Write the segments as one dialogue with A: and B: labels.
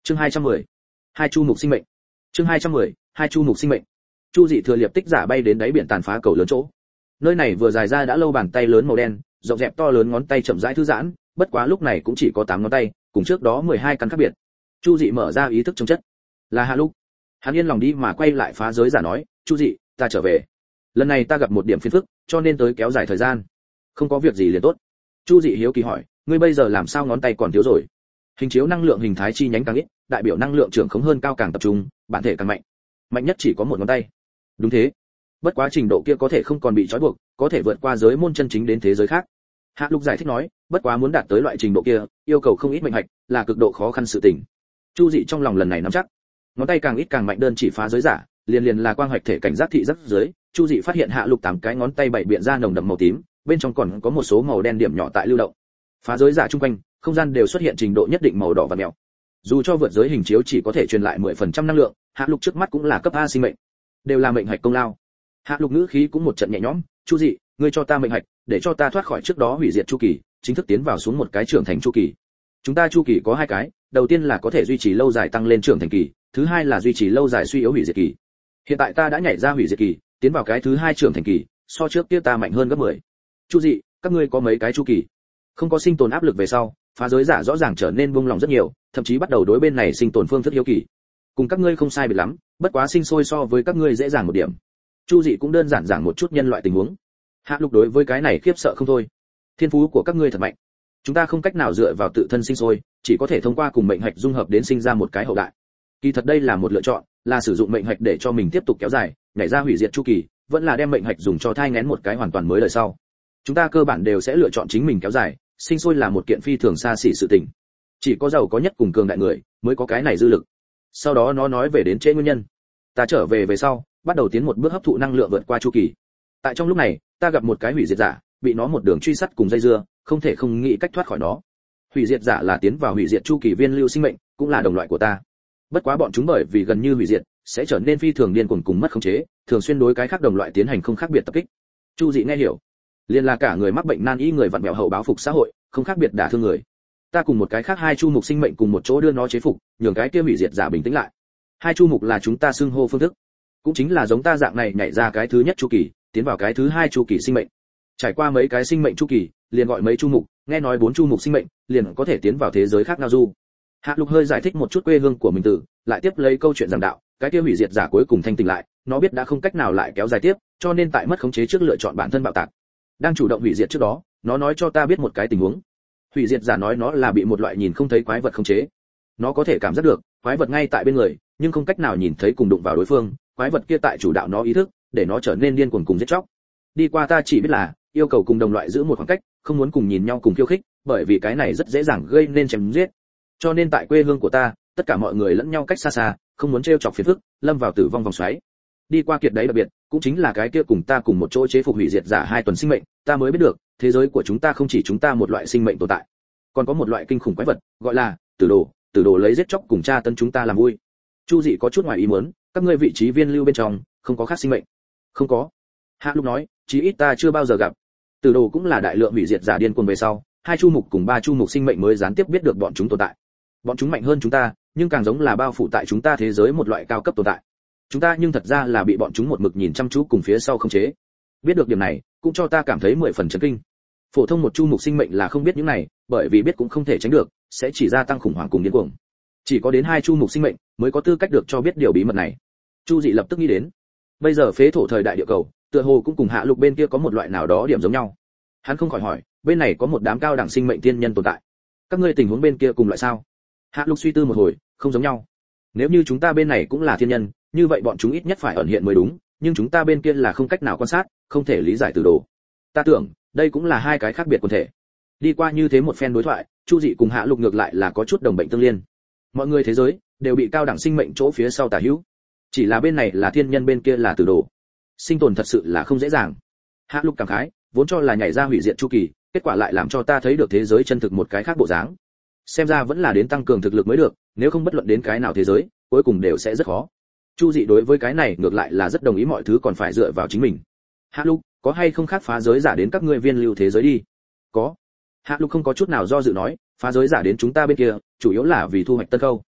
A: Chương 210. Hai chu mục sinh mệnh. Chương 210. Hai chu mục sinh mệnh. Chu Dị thừa liệp tích giả bay đến đáy biển tàn phá cầu lớn chỗ. Nơi này vừa dài ra đã lâu, bàn tay lớn màu đen, rộng dẹp to lớn ngón tay chậm rãi thư giãn, bất quá lúc này cũng chỉ có 8 ngón tay, cùng trước đó 12 căn khác biệt. Chu Dị mở ra ý thức trong chất. Là Hạ Lục. Hắn yên lòng đi mà quay lại phá giới giả nói, "Chu Dị, ta trở về. Lần này ta gặp một điểm phiền phức, cho nên tới kéo dài thời gian." "Không có việc gì liền tốt." Chu Dị hiếu kỳ hỏi, "Ngươi bây giờ làm sao ngón tay còn thiếu rồi?" Hình chiếu năng lượng hình thái chi nhánh càng ít, đại biểu năng lượng trưởng khống hơn cao càng tập trung, bản thể càng mạnh. Mạnh nhất chỉ có một ngón tay. Đúng thế. Bất quá trình độ kia có thể không còn bị trói buộc, có thể vượt qua giới môn chân chính đến thế giới khác. Hạ Lục giải thích nói, bất quá muốn đạt tới loại trình độ kia, yêu cầu không ít mệnh hạch, là cực độ khó khăn sự tình. Chu Dị trong lòng lần này nắm chắc. Ngón tay càng ít càng mạnh, đơn chỉ phá giới giả, liền là quang hoạch thể cảnh giác thị giác dưới, Chu Dị phát hiện Hạ Lục 8 cái ngón tay bảy biện ra nồng đậm màu tím, bên trong còn có một số màu đen điểm nhỏ tại lưu động. Phá giới giả chung quanh, không gian đều xuất hiện trình độ nhất định màu đỏ và mèo. Dù cho vượt giới hình chiếu chỉ có thể truyền lại 10% năng lượng, Hạ Lục trước mắt cũng là cấp A sinh mệnh, đều là mệnh hạch công lao. Hạ Lục ngữ khí cũng một trận nhẹ nhõm, "Chu Dị, ngươi cho ta mệnh hạch, để cho ta thoát khỏi trước đó hủy diệt chu kỳ, chính thức tiến vào xuống một cái trưởng thành chu kỳ. Chúng ta chu kỳ có 2 cái, đầu tiên là có thể duy trì lâu dài tăng lên trưởng thành kỳ, thứ hai là duy trì lâu dài suy yếu hủy diệt kỳ. Hiện tại ta đã nhảy ra hủy diệt kỳ, tiến vào cái thứ 2 trưởng thành kỳ, so trước kia ta mạnh hơn gấp 10. Chu Dị, các ngươi có mấy cái chu kỳ?" Không có sinh tồn áp lực về sau, phá giới giả rõ ràng trở nên buông lòng rất nhiều, thậm chí bắt đầu đối bên này sinh tồn phương thức hiếu kỳ. "Cùng các ngươi không sai biệt lắm, bất quá sinh sôi so với các ngươi dễ dàng một điểm." Chu Dị cũng đơn giản giảng một chút nhân loại tình huống. Hạ Lục đối với cái này khiếp sợ không thôi. "Thiên phú của các ngươi thật mạnh. Chúng ta không cách nào dựa vào tự thân sinh sôi, chỉ có thể thông qua cùng mệnh hạch dung hợp đến sinh ra một cái hậu đại. Kỳ thật đây là một lựa chọn, là sử dụng mệnh hạch để cho mình tiếp tục kéo dài, nhảy ra hủy diệt chu kỳ, vẫn là đem mệnh hạch dùng cho thai nghén một cái hoàn toàn mới đời sau. Chúng ta cơ bản đều sẽ lựa chọn chính mình kéo dài, sinh sôi là một kiện phi thường xa xỉ sự tình. Chỉ có giàu có nhất cùng cường đại người mới có cái này dư lực." Sau đó nó nói về đến trễ nguyên nhân. "Ta trở về sau, bắt đầu tiến một bước hấp thụ năng lượng vượt qua chu kỳ. Tại trong lúc này, ta gặp một cái hủy diệt giả, bị nó một đường truy sát cùng dây dưa, không thể không nghĩ cách thoát khỏi nó. Hủy diệt giả là tiến vào hủy diệt chu kỳ viên lưu sinh mệnh, cũng là đồng loại của ta. Bất quá bọn chúng bởi vì gần như hủy diệt, sẽ trở nên phi thường điên cuồng cùng mất khống chế, thường xuyên đối cái khác đồng loại tiến hành không khác biệt tập kích." Chu Dị nghe hiểu, liền là cả người mắc bệnh nan y người vặn vẹo hậu báo phục xã hội, không khác biệt đả thương người. Ta cùng một cái khác 2 chu mục sinh mệnh cùng một chỗ đưa nó chế phục, nhường cái kia hủy diệt giả bình tĩnh lại. 2 chu mục là chúng ta xưng hô phương thức, cũng chính là giống ta dạng này nhảy ra cái thứ nhất chu kỳ, tiến vào cái thứ 2 chu kỳ sinh mệnh. Trải qua mấy cái sinh mệnh chu kỳ, liền gọi mấy chu mục, nghe nói 4 chu mục sinh mệnh, liền có thể tiến vào thế giới khác ngao du. Hạ Lục hơi giải thích một chút quê hương của mình từ, lại tiếp lấy câu chuyện giảng đạo, cái kia hủy diệt giả cuối cùng thanh tỉnh lại, nó biết đã không cách nào lại kéo dài tiếp, cho nên tại mất khống chế trước lựa chọn bản thân bạo tạc. Đang chủ động hủy diệt trước đó, nó nói cho ta biết một cái tình huống. Hủy diệt giả nói nó là bị một loại nhìn không thấy quái vật khống chế. Nó có thể cảm giác được quái vật ngay tại bên người, nhưng không cách nào nhìn thấy cùng đụng vào đối phương, quái vật kia tại chủ đạo nó ý thức, để nó trở nên điên cuồng cùng giết chóc. Đi qua ta chỉ biết là yêu cầu cùng đồng loại giữ một khoảng cách, không muốn cùng nhìn nhau cùng khiêu khích, bởi vì cái này rất dễ dàng gây nên chém giết. Cho nên tại quê hương của ta, tất cả mọi người lẫn nhau cách xa xa, không muốn trêu chọc phiền phức, lâm vào tử vong vòng xoáy. Đi qua kiệt đấy đặc biệt, cũng chính là cái kia cùng ta cùng một chỗ chế phục hủy diệt giả 2 tuần sinh mệnh, ta mới biết được, thế giới của chúng ta không chỉ chúng ta một loại sinh mệnh tồn tại, còn có một loại kinh khủng quái vật, gọi là tử đồ lấy giết chóc cùng tra tấn chúng ta làm vui. Chu Dị có chút ngoài ý muốn, các ngươi vị trí viên lưu bên trong không có khác sinh mệnh? Không có. Hạ Lục nói, chí ít ta chưa bao giờ gặp. Tử đồ cũng là đại lượng hủy diệt giả điên cuồng về sau, 2 chu mục cùng 3 chu mục sinh mệnh mới gián tiếp biết được bọn chúng tồn tại. Bọn chúng mạnh hơn chúng ta, nhưng càng giống là bao phủ tại chúng ta thế giới một loại cao cấp tồn tại. Chúng ta nhưng thật ra là bị bọn chúng một mực nhìn chăm chú cùng phía sau khống chế. Biết được điểm này, cũng cho ta cảm thấy 10 phần chấn kinh. Phổ thông một chu mục sinh mệnh là không biết những này, bởi vì biết cũng không thể tránh được, sẽ chỉ gia tăng khủng hoảng cùng điên cuồng. Chỉ có đến 2 chu mục sinh mệnh mới có tư cách được cho biết điều bí mật này. Chu Dị lập tức nghĩ đến, bây giờ phế thổ thời đại địa cầu, tựa hồ cũng cùng Hạ Lục bên kia có một loại nào đó điểm giống nhau. Hắn không khỏi hỏi, bên này có một đám cao đẳng sinh mệnh tiên nhân tồn tại, các ngươi tình huống bên kia cùng loại sao? Hạ Lục suy tư một hồi, không giống nhau. Nếu như chúng ta bên này cũng là thiên nhân, như vậy bọn chúng ít nhất phải ẩn hiện mới đúng, nhưng chúng ta bên kia là không cách nào quan sát, không thể lý giải từ đồ. Ta tưởng, đây cũng là 2 cái khác biệt quần thể. Đi qua như thế một phen đối thoại, Chu Dị cùng Hạ Lục ngược lại là có chút đồng bệnh tương liên. Mọi người thế giới đều bị cao đẳng sinh mệnh chỗ phía sau tả hữu, chỉ là bên này là thiên nhân, bên kia là tử đồ. Sinh tồn thật sự là không dễ dàng. Hạ Lục cảm khái, vốn cho là nhảy ra hủy diệt chu kỳ, kết quả lại làm cho ta thấy được thế giới chân thực một cái khác bộ dáng. Xem ra vẫn là đến tăng cường thực lực mới được, nếu không bất luận đến cái nào thế giới, cuối cùng đều sẽ rất khó. Chu Dị đối với cái này ngược lại là rất đồng ý, mọi thứ còn phải dựa vào chính mình. Hạ Lục, có hay không khác phá giới giả đến các ngươi viên lưu thế giới đi? Có. Hạ Lục không có chút nào do dự nói, phá giới giả đến chúng ta bên kia, chủ yếu là vì thu hoạch tân câu.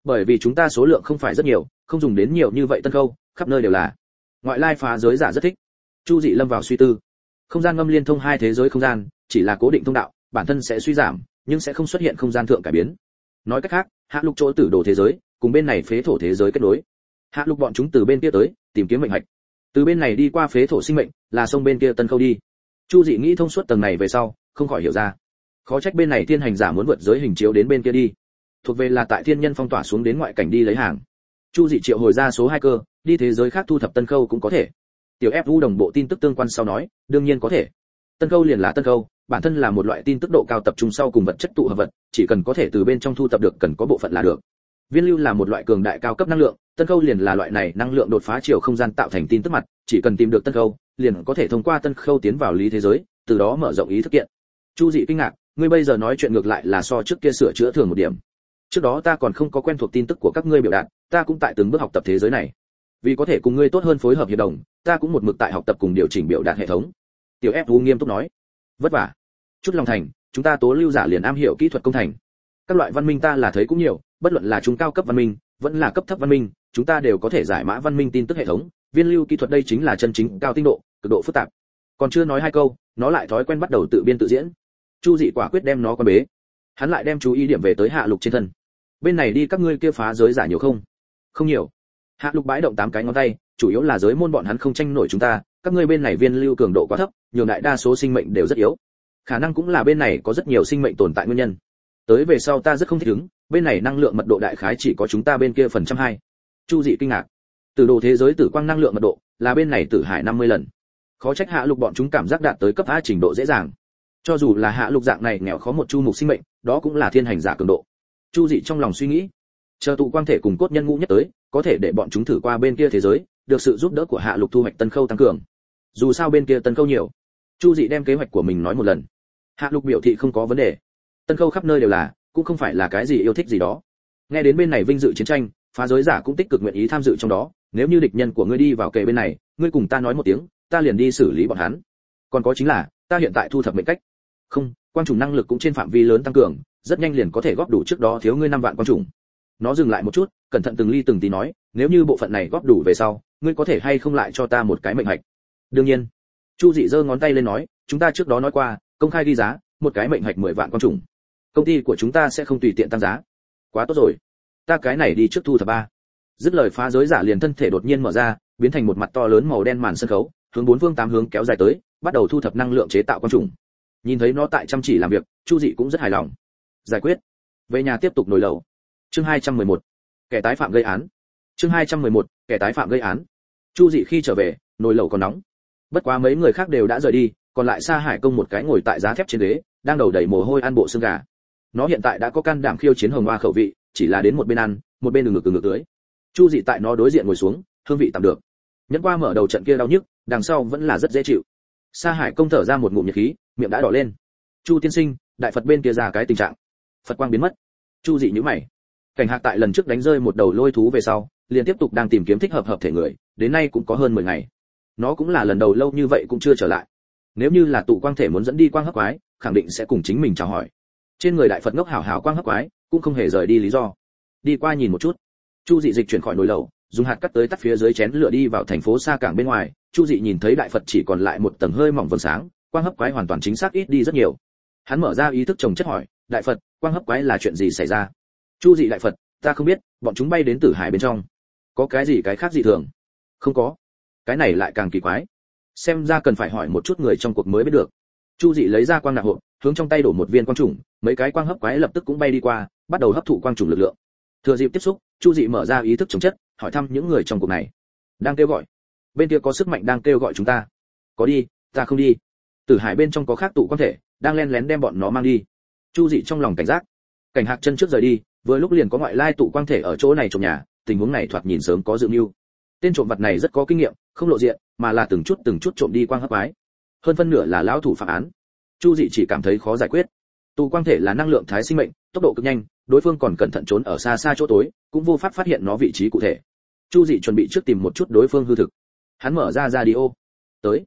A: Bởi vì chúng ta số lượng không phải rất nhiều, không dùng đến nhiều như vậy tân khâu, khắp nơi đều là. Ngoại lai phá giới giả rất thích. Chu Dị lâm vào suy tư. Không gian ngâm liên thông hai thế giới không gian, chỉ là cố định thông đạo, bản thân sẽ suy giảm, nhưng sẽ không xuất hiện không gian thượng cải biến. Nói cách khác, Hạ Lục chỗ tử đồ thế giới, cùng bên này phế thổ thế giới kết nối. Hạ Lục bọn chúng từ bên kia tới, tìm kiếm mệnh hạch. Từ bên này đi qua phế thổ sinh mệnh, là sông bên kia tân khâu đi. Chu Dị nghĩ thông suốt tầng này về sau, không khỏi hiểu ra. Khó trách bên này thiên hành giả muốn vượt giới hình chiếu đến bên kia đi. Thuộc về là tại thiên nhân phong tỏa xuống đến ngoại cảnh đi lấy hàng. Chu Dị triệu hồi ra số 2 cơ, đi thế giới khác thu thập tân khâu cũng có thể. Tiểu Fu đồng bộ tin tức tương quan sau nói, đương nhiên có thể. Tân khâu liền là tân khâu, bản thân là một loại tin tức độ cao tập trung sau cùng vật chất tụ hợp vật, chỉ cần có thể từ bên trong thu thập được cần có bộ phận là được. Viên lưu là một loại cường đại cao cấp năng lượng, tân khâu liền là loại này năng lượng đột phá chiều không gian tạo thành tin tức mặt, chỉ cần tìm được tân khâu, liền có thể thông qua tân khâu tiến vào lý thế giới, từ đó mở rộng ý thức kiện. Chu Dị kinh ngạc, ngươi bây giờ nói chuyện ngược lại là so trước kia sửa chữa thường một điểm. Trước đó ta còn không có quen thuộc tin tức của các ngươi biểu đạt, ta cũng tại từng bước học tập thế giới này. Vì có thể cùng ngươi tốt hơn phối hợp hiệp đồng, ta cũng một mực tại học tập cùng điều chỉnh biểu đạt hệ thống. Tiểu Fu nghiêm túc nói, vất vả. Chút lòng thành, chúng ta tố lưu giả liền am hiểu kỹ thuật công thành. Các loại văn minh ta là thấy cũng nhiều, bất luận là trung cao cấp văn minh, vẫn là cấp thấp văn minh, chúng ta đều có thể giải mã văn minh tin tức hệ thống, viên lưu kỹ thuật đây chính là chân chính cao tinh độ, cực độ phức tạp. Còn chưa nói hai câu, nó lại thói quen bắt đầu tự biên tự diễn. Chu Dị quả quyết đem nó quan bế. Hắn lại đem chú ý điểm về tới Hạ Lục trên thân. Bên này đi các ngươi kia phá giới giả nhiều không? Không nhiều. Hạ Lục bãi động 8 cái ngón tay, chủ yếu là giới môn bọn hắn không tranh nổi chúng ta, các ngươi bên này viên lưu cường độ quá thấp, nhiều đại đa số sinh mệnh đều rất yếu. Khả năng cũng là bên này có rất nhiều sinh mệnh tồn tại nguyên nhân. Tới về sau ta rất không thích ứng, bên này năng lượng mật độ đại khái chỉ có chúng ta bên kia phần trăm 2. Chu Dị kinh ngạc. Từ đồ thế giới tử quang năng lượng mật độ là bên này tử hải 50 lần. Khó trách Hạ Lục bọn chúng cảm giác đạt tới cấp A trình độ dễ dàng. Cho dù là Hạ Lục dạng này nghèo khó một chu mục sinh mệnh, đó cũng là thiên hành giả cường độ. Chu Dị trong lòng suy nghĩ, chờ tụ quang thể cùng cốt nhân ngũ nhất tới, có thể để bọn chúng thử qua bên kia thế giới, được sự giúp đỡ của Hạ Lục thu hoạch tân khâu tăng cường. Dù sao bên kia tân khâu nhiều. Chu Dị đem kế hoạch của mình nói một lần. Hạ Lục biểu thị không có vấn đề. Tân khâu khắp nơi đều là, cũng không phải là cái gì yêu thích gì đó. Nghe đến bên này vinh dự chiến tranh, phá giới giả cũng tích cực nguyện ý tham dự trong đó, nếu như địch nhân của ngươi đi vào kề bên này, ngươi cùng ta nói một tiếng, ta liền đi xử lý bọn hắn. Còn có chính là, ta hiện tại thu thập mệnh cách. Không, quang trùng năng lực cũng trên phạm vi lớn tăng cường, rất nhanh liền có thể góp đủ trước đó thiếu ngươi 5 vạn quang trùng. Nó dừng lại một chút, cẩn thận từng ly từng tí nói, nếu như bộ phận này góp đủ về sau, ngươi có thể hay không lại cho ta một cái mệnh hạch? Đương nhiên. Chu Dị giơ ngón tay lên nói, chúng ta trước đó nói qua, công khai ghi giá, một cái mệnh hạch 10 vạn quang trùng. Công ty của chúng ta sẽ không tùy tiện tăng giá. Quá tốt rồi. Ta cái này đi trước thu thập ba. Dứt lời phá giới giả liền thân thể đột nhiên mở ra, biến thành một mặt to lớn màu đen màn sân khấu, hướng 4 phương 8 hướng kéo dài tới, bắt đầu thu thập năng lượng chế tạo quang trùng. Nhìn thấy nó tại chăm chỉ làm việc, Chu Dị cũng rất hài lòng. Giải quyết. Về nhà tiếp tục nồi lẩu. Chương 211. Kẻ tái phạm gây án. Chương 211. Kẻ tái phạm gây án. Chu Dị khi trở về, nồi lẩu còn nóng. Bất quá mấy người khác đều đã rời đi, còn lại Sa Hải Công một cái ngồi tại giá thép trên ghế, đang đầu đầy mồ hôi ăn bộ xương gà. Nó hiện tại đã có can đảm khiêu chiến hồng hoa khẩu vị, chỉ là đến một bên ăn, một bên ngực tưới. Chu Dị tại nó đối diện ngồi xuống, hương vị tạm được. Nhẫn qua mở đầu trận kia đau nhức, đằng sau vẫn là rất dễ chịu. Sa Hải Công thở ra một ngụm nhiệt khí, miệng đã đỏ lên. Chu tiên sinh, đại Phật bên kia ra cái tình trạng. Phật quang biến mất. Chu Dị nhíu mày. Cảnh Hạc tại lần trước đánh rơi một đầu lôi thú về sau, liền tiếp tục đang tìm kiếm thích hợp thể người, đến nay cũng có hơn 10 ngày. Nó cũng là lần đầu lâu như vậy cũng chưa trở lại. Nếu như là tụ quang thể muốn dẫn đi quang hấp quái, khẳng định sẽ cùng chính mình chào hỏi. Trên người đại Phật ngốc hảo hảo quang hấp quái, cũng không hề rời đi lý do. Đi qua nhìn một chút. Chu Dị dịch chuyển khỏi nồi lẩu, dùng hạt cắt tới tắt phía dưới chén lửa đi vào thành phố xa cảng bên ngoài. Chu Dị nhìn thấy đại Phật chỉ còn lại một tầng hơi mỏng vầng sáng, quang hấp quái hoàn toàn chính xác ít đi rất nhiều. Hắn mở ra ý thức trồng chất hỏi, đại Phật, quang hấp quái là chuyện gì xảy ra? Chu Dị đại Phật, ta không biết, bọn chúng bay đến Tử Hải bên trong. Có cái gì cái khác dị thường? Không có. Cái này lại càng kỳ quái. Xem ra cần phải hỏi một chút người trong cuộc mới biết được. Chu Dị lấy ra quang nạp hộp, hướng trong tay đổ một viên quang trùng, mấy cái quang hấp quái lập tức cũng bay đi qua, bắt đầu hấp thụ quang trùng lực lượng. Thừa dịp tiếp xúc, Chu Dị mở ra ý thức chống chất, hỏi thăm những người trong cuộc này. Đang kêu gọi. Bên kia có sức mạnh đang kêu gọi chúng ta. Có đi, ta không đi. Tử Hải bên trong có khác tụ quang thể, đang len lén đem bọn nó mang đi. Chu Dị trong lòng cảnh giác. Cảnh Hạc chân trước rời đi, vừa lúc liền có ngoại lai tụ quang thể ở chỗ này trộm nhà, tình huống này thoạt nhìn sớm có dự mưu. Tên trộm vật này rất có kinh nghiệm, không lộ diện, mà là từng chút trộm đi quang hấp quái. Hơn phân nửa là lão thủ phạm án. Chu Dị chỉ cảm thấy khó giải quyết. Tụ quang thể là năng lượng thái sinh mệnh, tốc độ cực nhanh, đối phương còn cẩn thận trốn ở xa xa chỗ tối, cũng vô pháp phát hiện nó vị trí cụ thể. Chu Dị chuẩn bị trước tìm một chút đối phương hư thực. Hắn mở ra radio. Tới.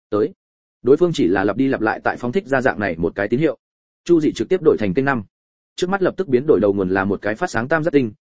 A: Đối phương chỉ là lặp đi lặp lại tại phóng thích ra dạng này một cái tín hiệu. Chu Dị trực tiếp đổi thành kênh 5. Trước mắt lập tức biến đổi đầu nguồn là một cái phát sáng tam giác tinh,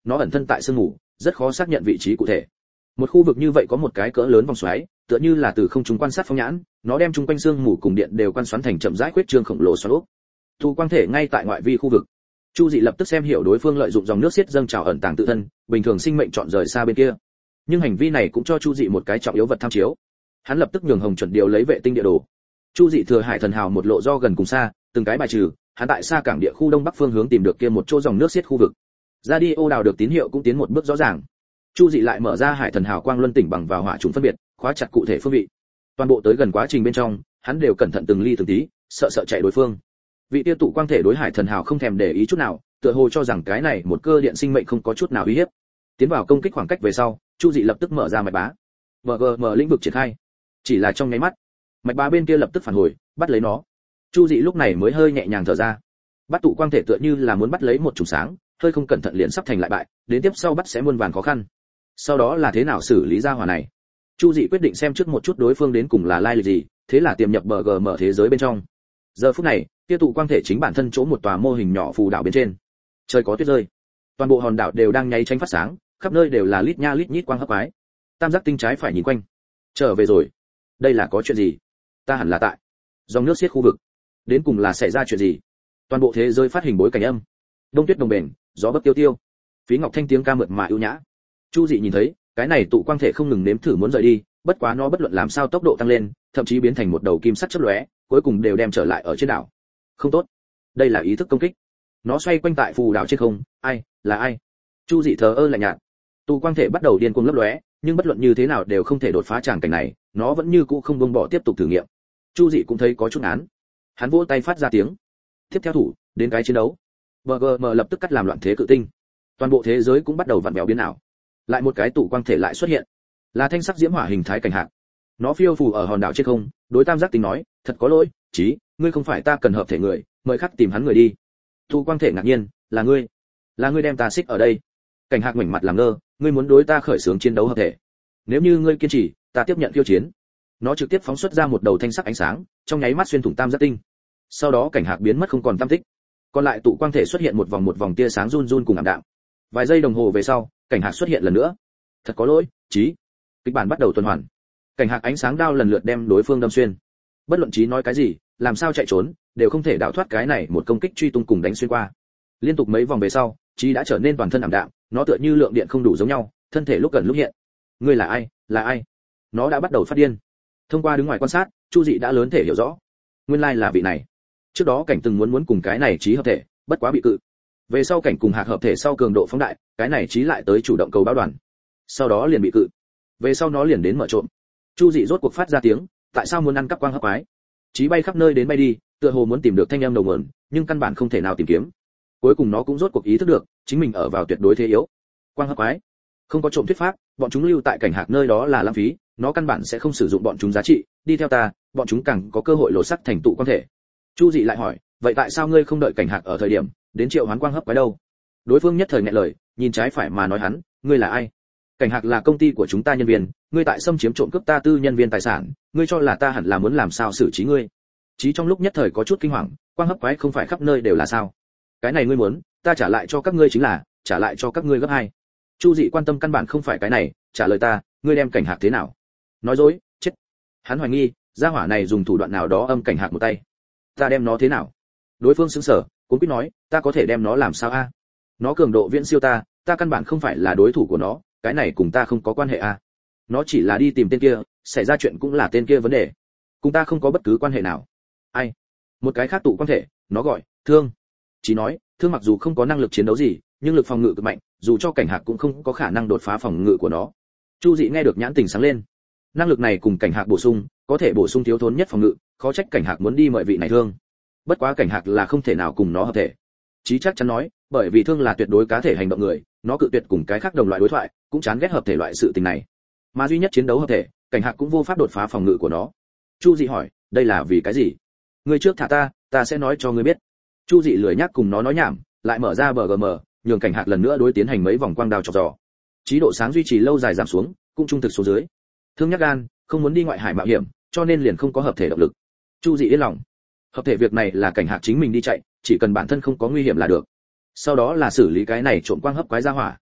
A: nó ẩn thân tại sương mù, rất khó xác nhận vị trí cụ thể. Một khu vực như vậy có một cái cỡ lớn vòng xoáy, tựa như là từ không trung quan sát phóng nhãn, nó đem chung quanh sương mù cùng điện đều quan xoắn thành chậm rãi khuyết trương khổng lồ xoắn ốc. Tụ quang thể ngay tại ngoại vi khu vực. Chu Dị lập tức xem hiểu đối phương lợi dụng dòng nước xiết dâng trào ẩn tàng tự thân, bình thường sinh mệnh chọn rời xa bên kia. Nhưng hành vi này cũng cho Chu Dị một cái trọng yếu vật tham chiếu. Hắn lập tức nhường Hồng Chuẩn điều lấy vệ tinh địa đồ. Chu Dị thừa Hải Thần Hào một lộ do gần cùng xa, từng cái bài trừ, hắn tại xa cảng địa khu đông bắc phương hướng tìm được kia một chỗ dòng nước xiết khu vực. Radio đào được tín hiệu cũng tiến một bước rõ ràng. Chu Dị lại mở ra Hải Thần Hào quang luân tỉnh bằng vào hỏa trùng phân biệt, khóa chặt cụ thể phương vị. Toàn bộ tới gần quá trình bên trong, hắn đều cẩn thận từng ly từng tí, sợ chạy đối phương. Vị tiêu tụ quang thể đối Hải Thần Hào không thèm để ý chút nào, tựa hồ cho rằng cái này một cơ điện sinh mệnh không có chút nào uy hiếp. Tiến vào công kích khoảng cách về sau, Chu Dị lập tức mở ra mạch bá. VGM lĩnh vực triển khai. Chỉ là trong nháy mắt, mạch bá bên kia lập tức phản hồi, bắt lấy nó. Chu Dị lúc này mới hơi nhẹ nhàng thở ra. Bắt tụ quang thể tựa như là muốn bắt lấy một chùm sáng, hơi không cẩn thận liền sắp thành lại bại, đến tiếp sau bắt sẽ muôn vàn khó khăn. Sau đó là thế nào xử lý ra hỏa này? Chu Dị quyết định xem trước một chút đối phương đến cùng là lai lịch gì, thế là tiềm nhập BGM thế giới bên trong. Giờ phút này, kia tụ quang thể chính bản thân chỗ một tòa mô hình nhỏ phù đảo bên trên. Trời có tuyết rơi, toàn bộ hòn đảo đều đang nháy tránh phát sáng, khắp nơi đều là lít nha lít nhít quang hấp ái. Tam giác tinh trái phải nhìn quanh. Trở về rồi. Đây là có chuyện gì? Ta hẳn là tại dòng nước xiết khu vực. Đến cùng là xảy ra chuyện gì? Toàn bộ thế giới phát hình bối cảnh âm. Đông tuyết đồng bền, gió bấc tiêu tiêu. Phí Ngọc Thanh tiếng ca mượt mà ưu nhã. Chu Dị nhìn thấy, cái này tụ quang thể không ngừng nếm thử muốn rời đi, bất quá nó bất luận làm sao tốc độ tăng lên, thậm chí biến thành một đầu kim sắt chớp lóe, cuối cùng đều đem trở lại ở trên đảo. Không tốt, đây là ý thức công kích. Nó xoay quanh tại phù đảo trên không, ai, là ai? Chu Dị thờ ơ lạnh nhạt. Tụ quang thể bắt đầu điên cuồng lấp lóe, nhưng bất luận như thế nào đều không thể đột phá tràng cảnh này, nó vẫn như cũ không buông bỏ tiếp tục thử nghiệm. Chu Dị cũng thấy có chút án. Hắn vỗ tay phát ra tiếng. Tiếp theo thủ, đến cái chiến đấu. BGM lập tức cắt làm loạn thế cự tinh. Toàn bộ thế giới cũng bắt đầu vặn vẹo biến ảo. Lại một cái tụ quang thể lại xuất hiện, là thanh sắc diễm hỏa hình thái cảnh hạc. Nó phiêu phù ở hòn đảo trên không, đối tam giác tính nói, thật có lỗi, chí, ngươi không phải ta cần hợp thể người, mời khắc tìm hắn người đi. Tụ quang thể ngạc nhiên, là ngươi đem ta xích ở đây. Cảnh hạc ngoảnh mặt làm ngơ, ngươi muốn đối ta khởi xướng chiến đấu hợp thể? Nếu như ngươi kiên trì, ta tiếp nhận khiêu chiến. Nó trực tiếp phóng xuất ra một đầu thanh sắc ánh sáng, trong nháy mắt xuyên thủng tam giác tinh. Sau đó cảnh hạc biến mất không còn tăm tích. Còn lại tụ quang thể xuất hiện một vòng tia sáng run run cùng ảm đạm. Vài giây đồng hồ về sau, cảnh hạc xuất hiện lần nữa. Thật có lỗi, chí. Kịch bản bắt đầu tuần hoàn. Cảnh hạc ánh sáng đao lần lượt đem đối phương đâm xuyên. Bất luận chí nói cái gì, làm sao chạy trốn, đều không thể đảo thoát cái này một công kích truy tung cùng đánh xuyên qua. Liên tục mấy vòng về sau, chí đã trở nên toàn thân ảm đạm, nó tựa như lượng điện không đủ giống nhau, thân thể lúc gần lúc hiện. Ngươi là ai? Là ai? Nó đã bắt đầu phát điên. Thông qua đứng ngoài quan sát, Chu Dị đã lớn thể hiểu rõ. Nguyên lai là vị này. Trước đó cảnh từng muốn cùng cái này chí hợp thể, bất quá bị cự. Về sau cảnh cùng hạc hợp thể sau cường độ phóng đại, cái này chí lại tới chủ động cầu báo đoàn. Sau đó liền bị cự. Về sau nó liền đến mở trộm. Chu Dị rốt cuộc phát ra tiếng, tại sao muốn ăn cắp quang hấp ái? Chí bay khắp nơi đến bay đi, tựa hồ muốn tìm được thanh âm đầu nguồn, nhưng căn bản không thể nào tìm kiếm. Cuối cùng nó cũng rốt cuộc ý thức được, chính mình ở vào tuyệt đối thế yếu. Quang hấp ái, không có trộm thuyết pháp, bọn chúng lưu tại cảnh hạc nơi đó là lãng phí, nó căn bản sẽ không sử dụng bọn chúng giá trị, đi theo ta, bọn chúng càng có cơ hội lột sắc thành tụ quang thể. Chu Dị lại hỏi, vậy tại sao ngươi không đợi cảnh hạc ở thời điểm đến triệu hoán quang hấp quái đâu? Đối phương nhất thời nghẹn lời, nhìn trái phải mà nói hắn, ngươi là ai? Cảnh hạc là công ty của chúng ta nhân viên, ngươi tại xâm chiếm trộm cướp ta tư nhân viên tài sản, ngươi cho là ta hẳn là muốn làm sao xử trí ngươi? Chí trong lúc nhất thời có chút kinh hoàng, quang hấp quái không phải khắp nơi đều là sao? Cái này ngươi muốn, ta trả lại cho các ngươi chính là, trả lại cho các ngươi gấp 2. Chu Dị quan tâm căn bản không phải cái này, trả lời ta, ngươi đem cảnh hạc thế nào? Nói dối, chết. Hắn hoài nghi, gia hỏa này dùng thủ đoạn nào đó âm cảnh hạc một tay. Ta đem nó thế nào? Đối phương sững sờ, cuống quýt nói, ta có thể đem nó làm sao a? Nó cường độ viễn siêu ta, ta căn bản không phải là đối thủ của nó, cái này cùng ta không có quan hệ a. Nó chỉ là đi tìm tên kia, xảy ra chuyện cũng là tên kia vấn đề, cùng ta không có bất cứ quan hệ nào. Ai? Một cái khác tụ quan thể, nó gọi Thương. Chỉ nói, Thương mặc dù không có năng lực chiến đấu gì, nhưng lực phòng ngự cực mạnh, dù cho cảnh hạc cũng không có khả năng đột phá phòng ngự của nó. Chu Dị nghe được nhãn tình sáng lên. Năng lực này cùng cảnh hạc bổ sung, có thể bổ sung thiếu thốn nhất phòng ngự, khó trách cảnh hạc muốn đi mời vị này Thương. Bất quá cảnh hạc là không thể nào cùng nó hợp thể. Chí chắc chắn nói, bởi vì Thương là tuyệt đối cá thể hành động người, nó cự tuyệt cùng cái khác đồng loại đối thoại, cũng chán ghét hợp thể loại sự tình này. Mà duy nhất chiến đấu hợp thể, cảnh hạc cũng vô pháp đột phá phòng ngự của nó. Chu Dị hỏi, đây là vì cái gì? Ngươi trước thả ta, ta sẽ nói cho ngươi biết. Chu Dị lười nhắc cùng nó nói nhảm, lại mở ra BGM, nhường cảnh hạc lần nữa đối tiến hành mấy vòng quang đao chọc giò. Chí độ sáng duy trì lâu dài giảm xuống, cũng trung thực số dưới. Thương nhắc gan, không muốn đi ngoại hải mạo hiểm, cho nên liền không có hợp thể động lực. Chu Dị yên lòng. Hợp thể việc này là cảnh hạc chính mình đi chạy, chỉ cần bản thân không có nguy hiểm là được. Sau đó là xử lý cái này trộm quang hấp quái ra hỏa.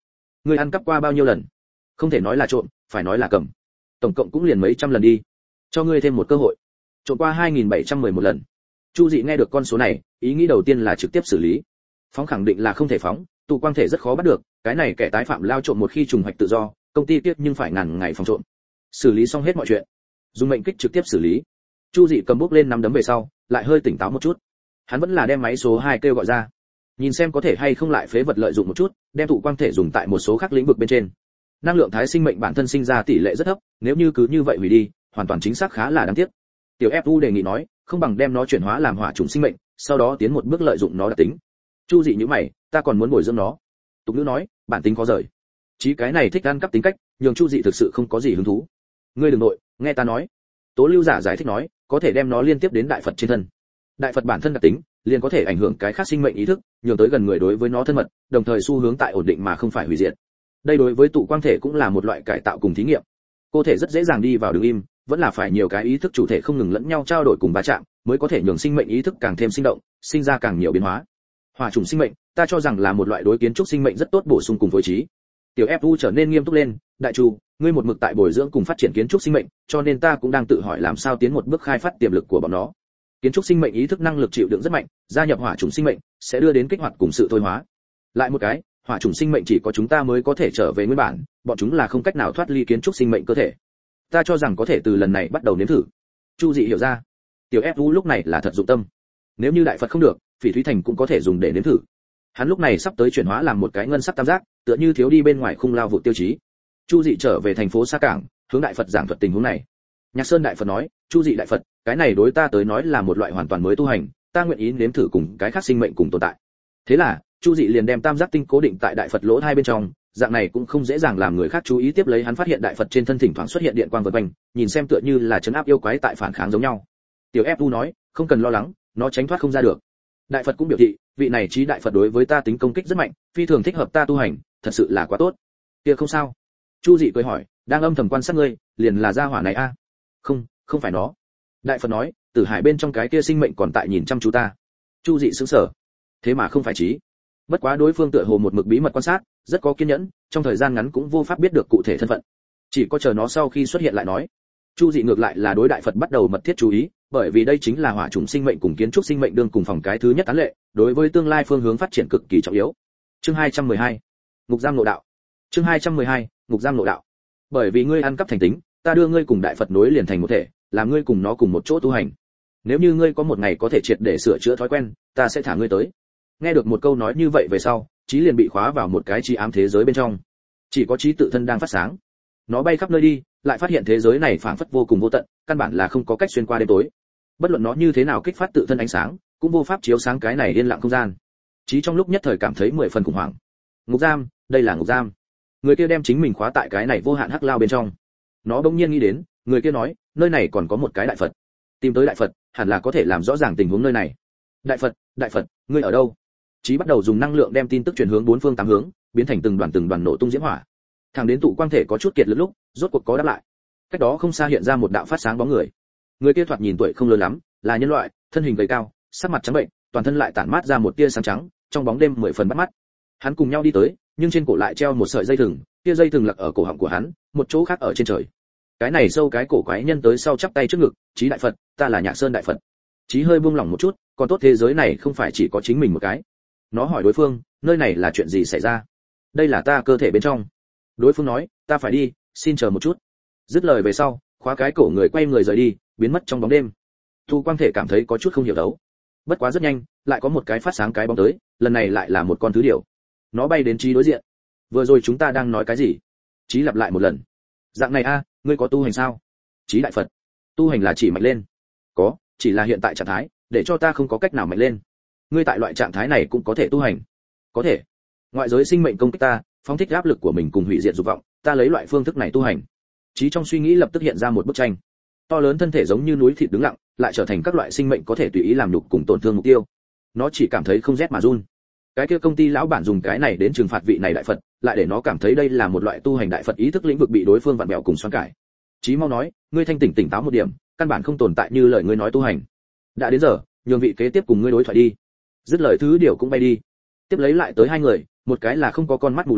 A: Ngươi ăn cắp qua bao nhiêu lần? Không thể nói là trộm, phải nói là cầm. Tổng cộng cũng liền mấy trăm lần đi. Cho ngươi thêm một cơ hội. Trộm qua 2711 lần. Chu Dị nghe được con số này, ý nghĩ đầu tiên là trực tiếp xử lý. Phóng khẳng định là không thể phóng, tụ quang thể rất khó bắt được, cái này kẻ tái phạm lao trộm một khi trùng hoạch tự do, công ty tiếp nhưng phải ngàn ngày phòng trộm. Xử lý xong hết mọi chuyện, dùng mệnh kích trực tiếp xử lý. Chu Dị cầm bút lên nắm đấm về sau, lại hơi tỉnh táo một chút. Hắn vẫn là đem máy số 2 kêu gọi ra, nhìn xem có thể hay không lại phế vật lợi dụng một chút, đem tụ quang thể dùng tại một số khác lĩnh vực bên trên. Năng lượng thái sinh mệnh bản thân sinh ra tỷ lệ rất thấp, nếu như cứ như vậy hủy đi, hoàn toàn chính xác khá là đáng tiếc. Tiểu Fu đề nghị nói, không bằng đem nó chuyển hóa làm hỏa trùng sinh mệnh, sau đó tiến một bước lợi dụng nó đặc tính. Chu Dị nhíu mày, ta còn muốn bồi dưỡng nó. Tục ngữ nói, bản tính có rời. Chí cái này thích ăn cắp tính cách, nhường Chu Dị thực sự không có gì hứng thú. Ngươi đừng nội, nghe ta nói. Tố Lưu Giả giải thích nói, có thể đem nó liên tiếp đến đại Phật trên thân. Đại Phật bản thân đặc tính, liền có thể ảnh hưởng cái khác sinh mệnh ý thức, nhường tới gần người đối với nó thân mật, đồng thời xu hướng tại ổn định mà không phải hủy diệt. Đây đối với tụ quang thể cũng là một loại cải tạo cùng thí nghiệm. Cô thể rất dễ dàng đi vào đứng im, vẫn là phải nhiều cái ý thức chủ thể không ngừng lẫn nhau trao đổi cùng va chạm, mới có thể nhường sinh mệnh ý thức càng thêm sinh động, sinh ra càng nhiều biến hóa. Hỏa trùng sinh mệnh, ta cho rằng là một loại đối kiến trúc sinh mệnh rất tốt bổ sung cùng phối trí. Tiểu Fu trở nên nghiêm túc lên, đại chu, ngươi một mực tại bồi dưỡng cùng phát triển kiến trúc sinh mệnh, cho nên ta cũng đang tự hỏi làm sao tiến một bước khai phát tiềm lực của bọn nó. Kiến trúc sinh mệnh ý thức năng lực chịu đựng rất mạnh, gia nhập hỏa trùng sinh mệnh sẽ đưa đến kích hoạt cùng sự thôi hóa. Lại một cái, hỏa trùng sinh mệnh chỉ có chúng ta mới có thể trở về nguyên bản, bọn chúng là không cách nào thoát ly kiến trúc sinh mệnh cơ thể. Ta cho rằng có thể từ lần này bắt đầu nếm thử. Chu Dị hiểu ra. Tiểu Fu lúc này là thật dụng tâm. Nếu như đại Phật không được, Phỉ Thúy Thành cũng có thể dùng để nếm thử. Hắn lúc này sắp tới chuyển hóa làm một cái ngân sắc tam giác, tựa như thiếu đi bên ngoài khung lao vụ tiêu chí. Chu Dị trở về thành phố Sa Cảng, hướng đại Phật giảng thuật tình huống này. Nhạc Sơn đại Phật nói, Chu Dị đại Phật, cái này đối ta tới nói là một loại hoàn toàn mới tu hành, ta nguyện ý nếm thử cùng cái khác sinh mệnh cùng tồn tại. Thế là, Chu Dị liền đem tam giác tinh cố định tại đại Phật lỗ hai bên trong, dạng này cũng không dễ dàng làm người khác chú ý. Tiếp lấy hắn phát hiện đại Phật trên thân thỉnh thoảng xuất hiện điện quang vần quanh, nhìn xem tựa như là trấn áp yêu quái tại phản kháng giống nhau. Tiểu Fu nói, không cần lo lắng, nó tránh thoát không ra được. Đại Phật cũng biểu thị, vị này trí đại Phật đối với ta tính công kích rất mạnh, phi thường thích hợp ta tu hành, thật sự là quá tốt. Kia không sao. Chu Dị cười hỏi, đang âm thầm quan sát ngươi, liền là gia hỏa này a? Không, không phải nó. Đại Phật nói, Tử Hải bên trong cái kia sinh mệnh còn tại nhìn chăm chú ta. Chu Dị sững sờ. Thế mà không phải trí. Bất quá đối phương tựa hồ một mực bí mật quan sát, rất có kiên nhẫn, trong thời gian ngắn cũng vô pháp biết được cụ thể thân phận. Chỉ có chờ nó sau khi xuất hiện lại nói. Chu Dị ngược lại là đối đại Phật bắt đầu mật thiết chú ý, bởi vì đây chính là hỏa trùng sinh mệnh cùng kiến trúc sinh mệnh đương cùng phòng cái thứ nhất án lệ, đối với tương lai phương hướng phát triển cực kỳ trọng yếu. Chương 212. Ngục giam nội đạo. Chương 212. Ngục giam nội đạo. Bởi vì ngươi ăn cắp thành tính, ta đưa ngươi cùng đại Phật nối liền thành một thể, làm ngươi cùng nó cùng một chỗ tu hành. Nếu như ngươi có một ngày có thể triệt để sửa chữa thói quen, ta sẽ thả ngươi tới. Nghe được một câu nói như vậy về sau, trí liền bị khóa vào một cái trí ám thế giới bên trong. Chỉ có trí tự thân đang phát sáng. Nó bay khắp nơi đi, lại phát hiện thế giới này phảng phất vô cùng vô tận, căn bản là không có cách xuyên qua đêm tối. Bất luận nó như thế nào kích phát tự thân ánh sáng, cũng vô pháp chiếu sáng cái này yên lặng không gian. Trí trong lúc nhất thời cảm thấy 10 phần khủng hoảng. Ngục giam, đây là ngục giam. Người kia đem chính mình khóa tại cái này vô hạn hắc lao bên trong. Nó bỗng nhiên nghĩ đến, người kia nói, nơi này còn có một cái đại Phật. Tìm tới đại Phật, hẳn là có thể làm rõ ràng tình huống nơi này. Đại Phật, ngươi ở đâu? Chí bắt đầu dùng năng lượng đem tin tức truyền hướng bốn phương tám hướng, biến thành từng đoàn nổ tung diễm hỏa. Thẳng đến tụ quang thể có chút kiệt lực lúc, rốt cuộc có đáp lại. Cách đó không xa hiện ra một đạo phát sáng bóng người. Người kia thoạt nhìn tuổi không lớn lắm, là nhân loại, thân hình gầy cao, sắc mặt trắng bệnh, toàn thân lại tản mát ra một tia sáng trắng, trong bóng đêm 10 phần bắt mắt. Hắn cùng nhau đi tới, nhưng trên cổ lại treo một sợi dây thừng, tia dây thừng lặc ở cổ họng của hắn, một chỗ khác ở trên trời. Cái này sâu cái cổ quái nhân tới sau chắp tay trước ngực, Chí đại Phật, ta là Nhạc Sơn đại Phật. Chí hơi buông lỏng một chút, còn tốt thế giới này không phải chỉ có chính mình một cái. Nó hỏi đối phương, nơi này là chuyện gì xảy ra? Đây là ta cơ thể bên trong. Đối phương nói, ta phải đi, xin chờ một chút. Dứt lời về sau, khóa cái cổ người quay người rời đi, biến mất trong bóng đêm. Thu quang thể cảm thấy có chút không hiểu đấu. Bất quá rất nhanh, lại có một cái phát sáng cái bóng tới, lần này lại là một con thứ điểu. Nó bay đến Chí đối diện. Vừa rồi chúng ta đang nói cái gì? Chí lặp lại một lần. Dạng này a, ngươi có tu hành sao? Chí đại Phật, tu hành là chỉ mạnh lên. Có, chỉ là hiện tại trạng thái, để cho ta không có cách nào mạnh lên. Ngươi tại loại trạng thái này cũng có thể tu hành. Có thể. Ngoại giới sinh mệnh công kích ta, phóng thích áp lực của mình cùng hủy diệt dục vọng, ta lấy loại phương thức này tu hành. Chí trong suy nghĩ lập tức hiện ra một bức tranh. To lớn thân thể giống như núi thịt đứng lặng, lại trở thành các loại sinh mệnh có thể tùy ý làm nhục cùng tổn thương mục tiêu. Nó chỉ cảm thấy không rét mà run. Cái kia công ty lão bản dùng cái này đến trừng phạt vị này đại Phật, lại để nó cảm thấy đây là một loại tu hành đại Phật ý thức lĩnh vực bị đối phương vặn bẹo cùng xoắn cải. Chí mau nói, ngươi thanh tỉnh tỉnh táo một điểm, căn bản không tồn tại như lời ngươi nói tu hành. Đã đến giờ, nhường vị kế tiếp cùng ngươi đối thoại đi. Dứt lời thứ điều cũng bay đi. Tiếp lấy lại tới hai người, một cái là không có con mắt mù lòa,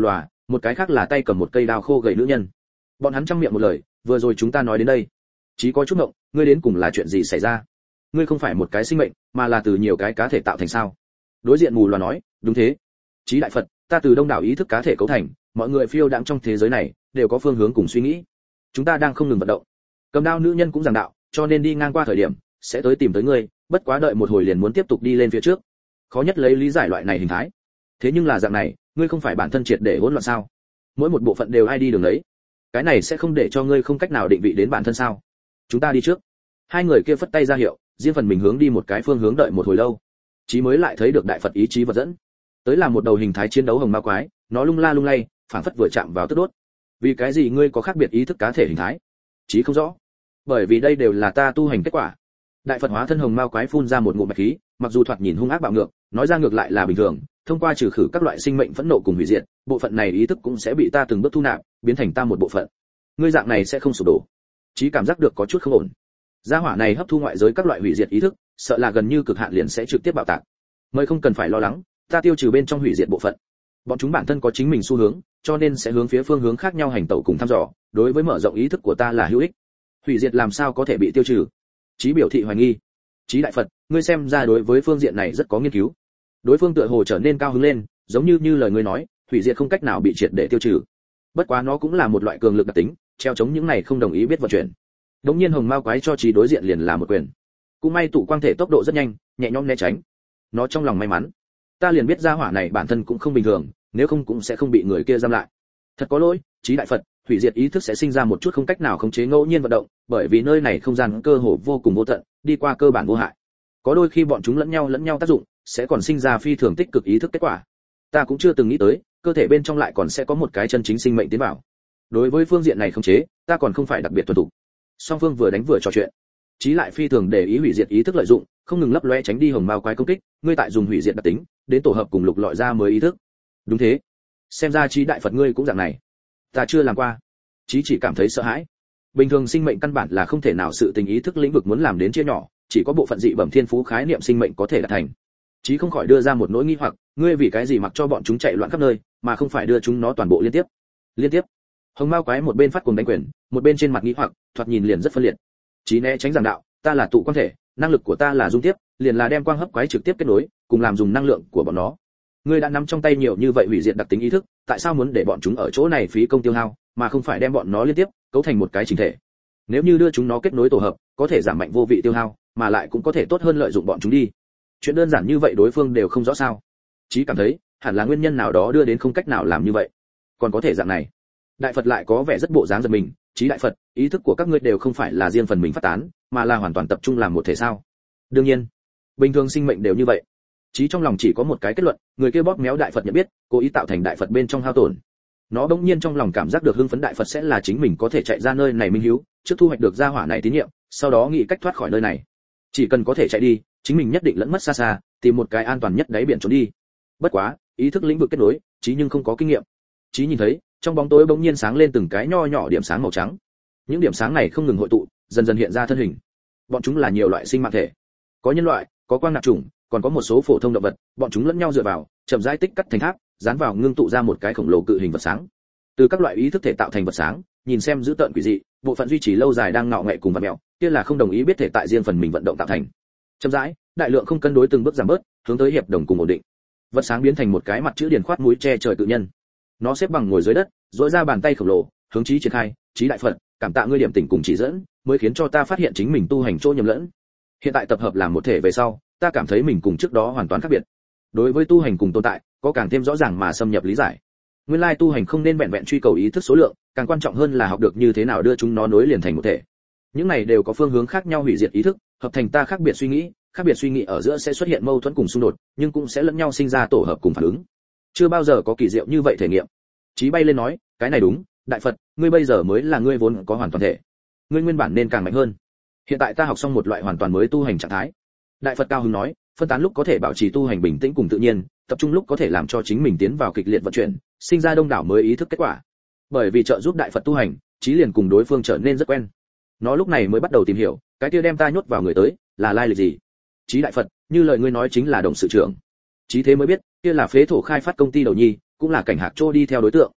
A: một cái khác là tay cầm một cây đao khô gầy nữ nhân. Bọn hắn trong miệng một lời, vừa rồi chúng ta nói đến đây. Chí có chút ngộng, ngươi đến cùng là chuyện gì xảy ra? Ngươi không phải một cái sinh mệnh, mà là từ nhiều cái cá thể tạo thành sao? Đối diện mù loà nói, đúng thế. Chí đại Phật, ta từ đông đảo ý thức cá thể cấu thành, mọi người phiêu đãng trong thế giới này đều có phương hướng cùng suy nghĩ. Chúng ta đang không ngừng vận động. Cầm đao nữ nhân cũng giảng đạo, cho nên đi ngang qua thời điểm sẽ tới tìm tới ngươi, bất quá đợi một hồi liền muốn tiếp tục đi lên phía trước. Khó nhất lấy lý giải loại này hình thái. Thế nhưng là dạng này, ngươi không phải bản thân triệt để hỗn loạn sao? Mỗi một bộ phận đều ai đi đường đấy. Cái này sẽ không để cho ngươi không cách nào định vị đến bản thân sao? Chúng ta đi trước. Hai người kia phất tay ra hiệu, riêng phần mình hướng đi một cái phương hướng, đợi một hồi lâu. Chí mới lại thấy được đại Phật ý chí vật dẫn. Tới là một đầu hình thái chiến đấu hồng ma quái, nó lung la lung lay, phản phất vừa chạm vào tức đốt. Vì cái gì ngươi có khác biệt ý thức cá thể hình thái? Chí không rõ. Bởi vì đây đều là ta tu hành kết quả. Đại Phật hóa thân hồng ma quái phun ra một ngụm bạch khí, mặc dù thoạt nhìn hung ác bạo ngược, nói ra ngược lại là bình thường, thông qua trừ khử các loại sinh mệnh phẫn nộ cùng hủy diệt, bộ phận này ý thức cũng sẽ bị ta từng bước thu nạp, biến thành ta một bộ phận. Ngươi dạng này sẽ không sụp đổ. Chí cảm giác được có chút không ổn. Gia hỏa này hấp thu ngoại giới các loại hủy diệt ý thức, sợ là gần như cực hạn liền sẽ trực tiếp bạo tạc. Mới không cần phải lo lắng, ta tiêu trừ bên trong hủy diệt bộ phận. Bọn chúng bản thân có chính mình xu hướng, cho nên sẽ hướng phía phương hướng khác nhau hành tẩu cùng thăm dò, đối với mở rộng ý thức của ta là hữu ích. Hủy diệt làm sao có thể bị tiêu trừ? Chí biểu thị hoài nghi. Chí đại Phật, ngươi xem ra đối với phương diện này rất có nghiên cứu. Đối phương tựa hồ trở nên cao hứng lên, giống như lời ngươi nói, hủy diệt không cách nào bị triệt để tiêu trừ. Bất quá nó cũng là một loại cường lực đặc tính, treo chống những này không đồng ý biết vận chuyển. Đống nhiên hồng ma quái cho Chí đối diện liền là một quyền. Cũng may tụ quang thể tốc độ rất nhanh, nhẹ nhõm né tránh. Nó trong lòng may mắn, ta liền biết gia hỏa này bản thân cũng không bình thường, nếu không cũng sẽ không bị người kia giam lại. Thật có lỗi, Chí đại Phật, hủy diệt ý thức sẽ sinh ra một chút không cách nào khống chế ngẫu nhiên vận động, bởi vì nơi này không gian cơ hồ vô cùng vô tận, đi qua cơ bản vô hại. Có đôi khi bọn chúng lẫn nhau tác dụng, sẽ còn sinh ra phi thường tích cực ý thức kết quả. Ta cũng chưa từng nghĩ tới, cơ thể bên trong lại còn sẽ có một cái chân chính sinh mệnh tiến vào. Đối với phương diện này khống chế, ta còn không phải đặc biệt thuần thục. Song phương vừa đánh vừa trò chuyện. Chí lại phi thường để ý hủy diệt ý thức lợi dụng, không ngừng lấp lóe tránh đi hồng mao quái công kích, ngươi tại dùng hủy diệt đặc tính, đến tổ hợp cùng lục lọi ra mới ý thức. Đúng thế. Xem ra Chí đại Phật ngươi cũng dạng này. Ta chưa làm qua. Chí chỉ cảm thấy sợ hãi. Bình thường sinh mệnh căn bản là không thể nào sự tình ý thức lĩnh vực muốn làm đến chia nhỏ, chỉ có bộ phận dị bẩm thiên phú khái niệm sinh mệnh có thể đạt thành. Chí không khỏi đưa ra một nỗi nghi hoặc, ngươi vì cái gì mặc cho bọn chúng chạy loạn khắp nơi, mà không phải đưa chúng nó toàn bộ liên tiếp? Liên tiếp? Hồng Mao quái một bên phát cuồng đánh quyền, một bên trên mặt nghi hoặc, thoạt nhìn liền rất phân liệt. Chí né tránh giảng đạo, ta là tụ quang thể, năng lực của ta là dung tiếp, liền là đem quang hấp quái trực tiếp kết nối, cùng làm dùng năng lượng của bọn nó. Ngươi đã nắm trong tay nhiều như vậy hủy diệt đặc tính ý thức, tại sao muốn để bọn chúng ở chỗ này phí công tiêu hao, mà không phải đem bọn nó liên tiếp cấu thành một cái chỉnh thể? Nếu như đưa chúng nó kết nối tổ hợp, có thể giảm mạnh vô vị tiêu hao, mà lại cũng có thể tốt hơn lợi dụng bọn chúng đi. Chuyện đơn giản như vậy đối phương đều không rõ sao? Chí cảm thấy, hẳn là nguyên nhân nào đó đưa đến không cách nào làm như vậy. Còn có thể dạng này. Đại Phật lại có vẻ rất bộ dáng giật mình, Chí đại Phật, ý thức của các ngươi đều không phải là riêng phần mình phát tán, mà là hoàn toàn tập trung làm một thể sao? Đương nhiên, bình thường sinh mệnh đều như vậy. Chí trong lòng chỉ có một cái kết luận, người kia bóp méo đại Phật nhận biết, cố ý tạo thành đại Phật bên trong hao tổn. Nó bỗng nhiên trong lòng cảm giác được hưng phấn đại Phật sẽ là chính mình có thể chạy ra nơi này minh hiếu, trước thu hoạch được gia hỏa này tín nhiệm, sau đó nghĩ cách thoát khỏi nơi này. Chỉ cần có thể chạy đi, chính mình nhất định lẫn mất xa xa, tìm một cái an toàn nhất đáy biển trốn đi. Bất quá, ý thức lĩnh vực kết nối, Chí nhưng không có kinh nghiệm. Chí nhìn thấy, trong bóng tối bỗng nhiên sáng lên từng cái nho nhỏ điểm sáng màu trắng. Những điểm sáng này không ngừng hội tụ, dần dần hiện ra thân hình. Bọn chúng là nhiều loại sinh mạng thể, có nhân loại, có quang nạp chủng, còn có một số phổ thông động vật, bọn chúng lẫn nhau dựa vào, chậm rãi tích cắt thành tháp, dán vào ngưng tụ ra một cái khổng lồ cự hình vật sáng. Từ các loại ý thức thể tạo thành vật sáng, nhìn xem dữ tợn quỷ dị, bộ phận duy trì lâu dài đang ngạo nghệ cùng vật mèo, kia là không đồng ý biết thể tại riêng phần mình vận động tạo thành. Chậm rãi, đại lượng không cân đối từng bước giảm bớt, hướng tới hiệp đồng cùng ổn định. Vật sáng biến thành một cái mặt chữ điển khoát mũi che trời cự nhân. Nó xếp bằng ngồi dưới đất, duỗi ra bàn tay khổng lồ, hướng Chí triển khai, Chí đại Phật, cảm tạ ngươi điểm tỉnh cùng chỉ dẫn, mới khiến cho ta phát hiện chính mình tu hành chỗ nhầm lẫn. Hiện tại tập hợp làm một thể về sau, ta cảm thấy mình cùng trước đó hoàn toàn khác biệt. Đối với tu hành cùng tồn tại, có càng thêm rõ ràng mà xâm nhập lý giải. Nguyên lai tu hành không nên vẹn vẹn truy cầu ý thức số lượng, càng quan trọng hơn là học được như thế nào đưa chúng nó nối liền thành một thể. Những này đều có phương hướng khác nhau hủy diệt ý thức, hợp thành ta khác biệt suy nghĩ ở giữa sẽ xuất hiện mâu thuẫn cùng xung đột, nhưng cũng sẽ lẫn nhau sinh ra tổ hợp cùng phản ứng. Chưa bao giờ có kỳ diệu như vậy thể nghiệm. Chí bay lên nói, cái này đúng, đại Phật, ngươi bây giờ mới là ngươi vốn có hoàn toàn thể. Ngươi nguyên bản nên càng mạnh hơn. Hiện tại ta học xong một loại hoàn toàn mới tu hành trạng thái. Đại Phật cao hứng nói, phân tán lúc có thể bảo trì tu hành bình tĩnh cùng tự nhiên, tập trung lúc có thể làm cho chính mình tiến vào kịch liệt vận chuyển, sinh ra đông đảo mới ý thức kết quả. Bởi vì trợ giúp đại Phật tu hành, Chí liền cùng đối phương trở nên rất quen. Nó lúc này mới bắt đầu tìm hiểu, cái kia đem ta nhốt vào người tới, là lai lịch gì? Chí đại Phật, như lời ngươi nói chính là đồng sự trưởng. Chí thế mới biết, kia là phế thổ khai phát công ty đầu nhi, cũng là cảnh hạc trô đi theo đối tượng.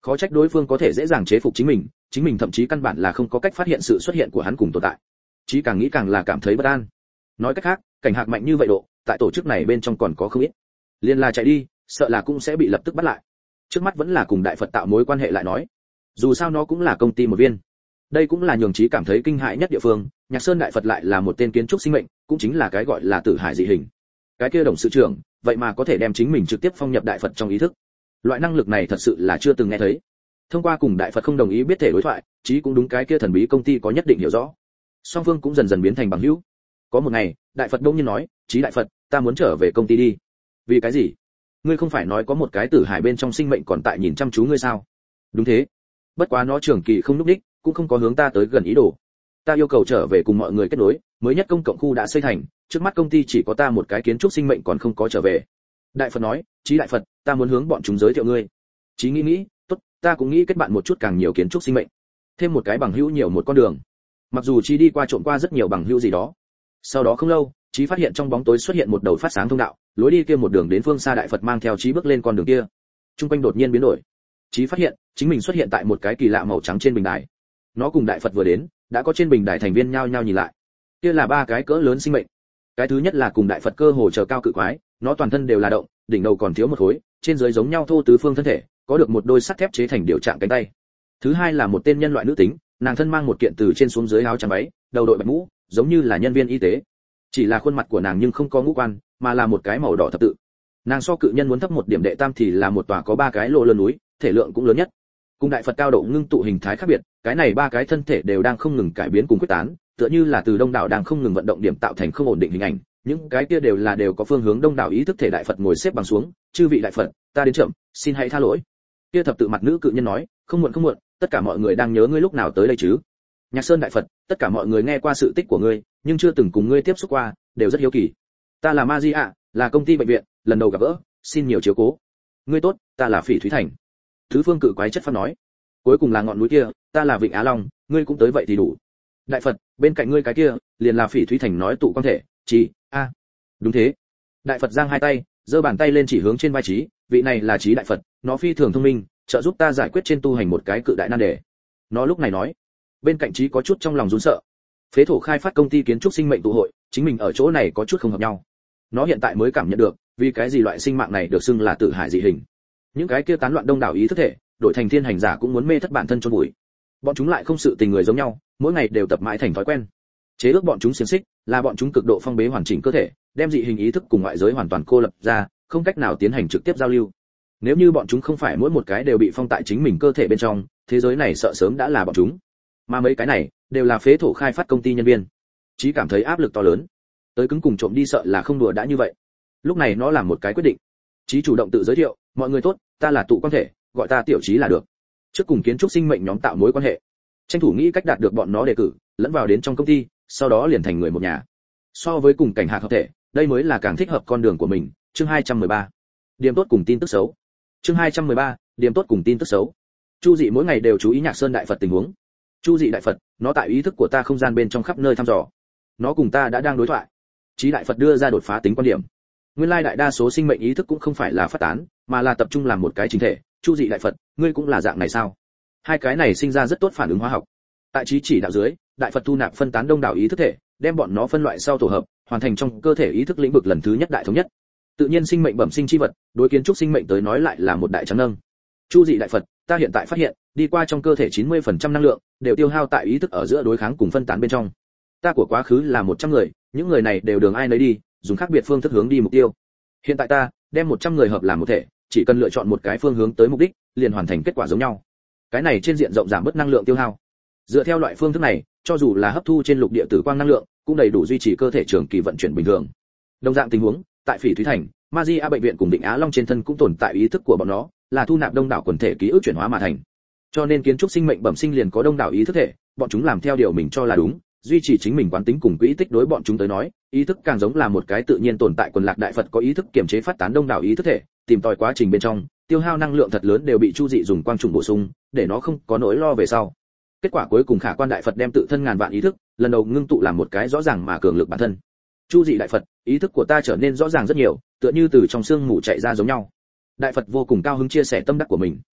A: Khó trách đối phương có thể dễ dàng chế phục chính mình thậm chí căn bản là không có cách phát hiện sự xuất hiện của hắn cùng tồn tại. Chí càng nghĩ càng là cảm thấy bất an. Nói cách khác, cảnh hạc mạnh như vậy độ, tại tổ chức này bên trong còn có không ít. Liên là chạy đi, sợ là cũng sẽ bị lập tức bắt lại. Trước mắt vẫn là cùng Đại Phật tạo mối quan hệ lại nói. Dù sao nó cũng là công ty một viên. Đây cũng là nhường Chí cảm thấy kinh hãi nhất địa phương, Nhạc Sơn Đại Phật lại là một tên kiến trúc sinh mệnh, cũng chính là cái gọi là tử hải dị hình. Cái kia đồng sự trưởng, vậy mà có thể đem chính mình trực tiếp phong nhập Đại Phật trong ý thức. Loại năng lực này thật sự là chưa từng nghe thấy. Thông qua cùng Đại Phật không đồng ý biết thể đối thoại, Chí cũng đúng cái kia thần bí công ty có nhất định hiểu rõ. Song phương cũng dần dần biến thành bằng hữu. Có một ngày, Đại Phật đông nhiên nói, "Chí Đại Phật, ta muốn trở về công ty đi." "Vì cái gì? Ngươi không phải nói có một cái tử hải bên trong sinh mệnh còn tại nhìn chăm chú ngươi sao?" "Đúng thế. Bất quá nó trường kỳ không lúc đích, cũng không có hướng ta tới gần ý đồ. Ta yêu cầu trở về cùng mọi người kết nối, mới nhất công cộng khu đã xây thành, trước mắt công ty chỉ có ta một cái kiến trúc sinh mệnh còn không có trở về." Đại Phật nói, "Chí Đại Phật, ta muốn hướng bọn chúng giới thiệu ngươi." Chí nghĩ, "Tốt, ta cũng nghĩ kết bạn một chút càng nhiều kiến trúc sinh mệnh, thêm một cái bằng hữu nhiều một con đường." Mặc dù Chí đi qua trộm qua rất nhiều bằng hữu gì đó. Sau đó không lâu, Chí phát hiện trong bóng tối xuất hiện một đầu phát sáng thông đạo, lối đi kia một đường đến phương xa. Đại Phật mang theo Chí bước lên con đường kia. Trung quanh đột nhiên biến đổi. Chí phát hiện, chính mình xuất hiện tại một cái kỳ lạ màu trắng trên bình đài. Nó cùng Đại Phật vừa đến, đã có trên bình đài thành viên nhao nhao nhìn lại. Kia là ba cái cỡ lớn sinh mệnh. Cái thứ nhất là cùng Đại Phật cơ hồ chờ cao cự quái, nó toàn thân đều là động, đỉnh đầu còn thiếu một khối, trên dưới giống nhau thô tứ phương thân thể, có được một đôi sắt thép chế thành điều trạng cánh tay. Thứ hai là một tên nhân loại nữ tính, nàng thân mang một kiện từ trên xuống dưới áo trắng váy, đầu đội bạch mũ, giống như là nhân viên y tế. Chỉ là khuôn mặt của nàng nhưng không có ngũ quan, mà là một cái màu đỏ thập tự. Nàng so cự nhân muốn thấp một điểm, đệ tam thì là một tòa có ba cái lỗ lớn núi, thể lượng cũng lớn nhất. Cùng Đại Phật cao độ ngưng tụ hình thái khác biệt, cái này ba cái thân thể đều đang không ngừng cải biến cùng quyết tán, tựa như là từ đông đảo đang không ngừng vận động điểm tạo thành không ổn định hình ảnh. Những cái kia đều có phương hướng đông đảo ý thức thể. Đại Phật ngồi xếp bằng xuống, "Chư vị Đại Phật, ta đến chậm, xin hãy tha lỗi." Kia thập tự mặt nữ cự nhân nói, không muộn, tất cả mọi người đang nhớ ngươi lúc nào tới đây chứ?" Nhạc Sơn Đại Phật, "Tất cả mọi người nghe qua sự tích của ngươi, nhưng chưa từng cùng ngươi tiếp xúc qua, đều rất hiếu kỳ. Ta là Ma Di ạ, là công ty bệnh viện, lần đầu gặp gỡ, xin nhiều chiếu cố." "Ngươi tốt, ta là Phỉ Thúy Thành." Thứ phương cự quái chất phát nói. "Cuối cùng là ngọn núi kia, ta là Vịnh Á Long, ngươi cũng tới vậy thì đủ." "Đại Phật, bên cạnh ngươi cái kia, liền là Phỉ Thúy Thành nói tụ quan thể, Chí." "A, đúng thế." Đại Phật giang hai tay, giơ bàn tay lên chỉ hướng trên vai Chí, "Vị này là Chí Đại Phật, nó phi thường thông minh, trợ giúp ta giải quyết trên tu hành một cái cự đại nan đề." Nó lúc này nói. Bên cạnh Chí có chút trong lòng run sợ. Phế thổ khai phát công ty kiến trúc sinh mệnh tụ hội, chính mình ở chỗ này có chút không hợp nhau. Nó hiện tại mới cảm nhận được, vì cái gì loại sinh mạng này được xưng là tử hải dị hình. Những cái kia tán loạn đông đảo ý thức thể, đổi thành thiên hành giả cũng muốn mê thất bản thân chôn bụi. Bọn chúng lại không sự tình người giống nhau, mỗi ngày đều tập mãi thành thói quen. Chế ước bọn chúng xiềng xích, là bọn chúng cực độ phong bế hoàn chỉnh cơ thể, đem dị hình ý thức cùng ngoại giới hoàn toàn cô lập ra, không cách nào tiến hành trực tiếp giao lưu. Nếu như bọn chúng không phải mỗi một cái đều bị phong tại chính mình cơ thể bên trong, thế giới này sợ sớm đã là bọn chúng. Mà mấy cái này đều là phế thổ khai phát công ty nhân viên. Chí cảm thấy áp lực to lớn. Tới cứng cùng trộm đi sợ là không đùa đã như vậy. Lúc này nó làm một cái quyết định. Chí chủ động tự giới thiệu, "Mọi người tốt, ta là tụ quan thể, gọi ta Tiểu Chí là được." Trước cùng kiến trúc sinh mệnh nhóm tạo mối quan hệ, tranh thủ nghĩ cách đạt được bọn nó đề cử, lẫn vào đến trong công ty, sau đó liền thành người một nhà. So với cùng cảnh hạc hợp thể, đây mới là càng thích hợp con đường của mình. Chương 213. Điểm tốt cùng tin tức xấu. Chương 213. Điểm tốt cùng tin tức xấu. Chu Dị mỗi ngày đều chú ý Nhạc Sơn Đại Phật tình huống. "Chu Dị Đại Phật, nó tại ý thức của ta không gian bên trong khắp nơi thăm dò. Nó cùng ta đã đang đối thoại." Chí Đại Phật đưa ra đột phá tính quan điểm. Nguyên lai đại đa số sinh mệnh ý thức cũng không phải là phát tán, mà là tập trung làm một cái chính thể. "Chu Dị Đại Phật, ngươi cũng là dạng này sao?" Hai cái này sinh ra rất tốt phản ứng hóa học. Tại Chí chỉ đạo dưới, Đại Phật thu nạp phân tán đông đảo ý thức thể, đem bọn nó phân loại sau tổ hợp, hoàn thành trong cơ thể ý thức lĩnh vực lần thứ nhất đại thống nhất. Tự nhiên sinh mệnh bẩm sinh chi vật, đối kiến trúc sinh mệnh tới nói lại là một đại trắng nâng. "Chu Dị Đại Phật, ta hiện tại phát hiện, đi qua trong cơ thể 90% năng lượng đều tiêu hao tại ý thức ở giữa đối kháng cùng phân tán bên trong. Ta của quá khứ là 100 người, những người này đều đường ai nấy đi, dùng khác biệt phương thức hướng đi mục tiêu. Hiện tại ta đem 100 người hợp làm một thể, chỉ cần lựa chọn một cái phương hướng tới mục đích, liền hoàn thành kết quả giống nhau. Cái này trên diện rộng giảm bớt năng lượng tiêu hao. Dựa theo loại phương thức này, cho dù là hấp thu trên lục địa tử quang năng lượng, cũng đầy đủ duy trì cơ thể trường kỳ vận chuyển bình thường." Đồng dạng tình huống, tại Phỉ Thúy Thành, Magia bệnh viện cùng Vịnh Á Long trên thân cũng tồn tại ý thức của bọn nó, là thu nạp đông đảo quần thể ký ức chuyển hóa mà thành. Cho nên kiến trúc sinh mệnh bẩm sinh liền có đông đảo ý thức thể, bọn chúng làm theo điều mình cho là đúng, duy trì chính mình quán tính cùng quỹ tích. Đối bọn chúng tới nói, ý thức càng giống là một cái tự nhiên tồn tại. Quần lạc Đại Phật có ý thức kiểm chế phát tán đông đảo ý thức thể, tìm tòi quá trình bên trong, tiêu hao năng lượng thật lớn đều bị Chu Dị dùng quang trùng bổ sung, để nó không có nỗi lo về sau. Kết quả cuối cùng khả quan Đại Phật đem tự thân ngàn vạn ý thức, lần đầu ngưng tụ làm một cái rõ ràng mà cường lực bản thân. "Chu Dị Đại Phật, ý thức của ta trở nên rõ ràng rất nhiều, tựa như từ trong xương mù chạy ra giống nhau." Đại Phật vô cùng cao hứng chia sẻ tâm đắc của mình.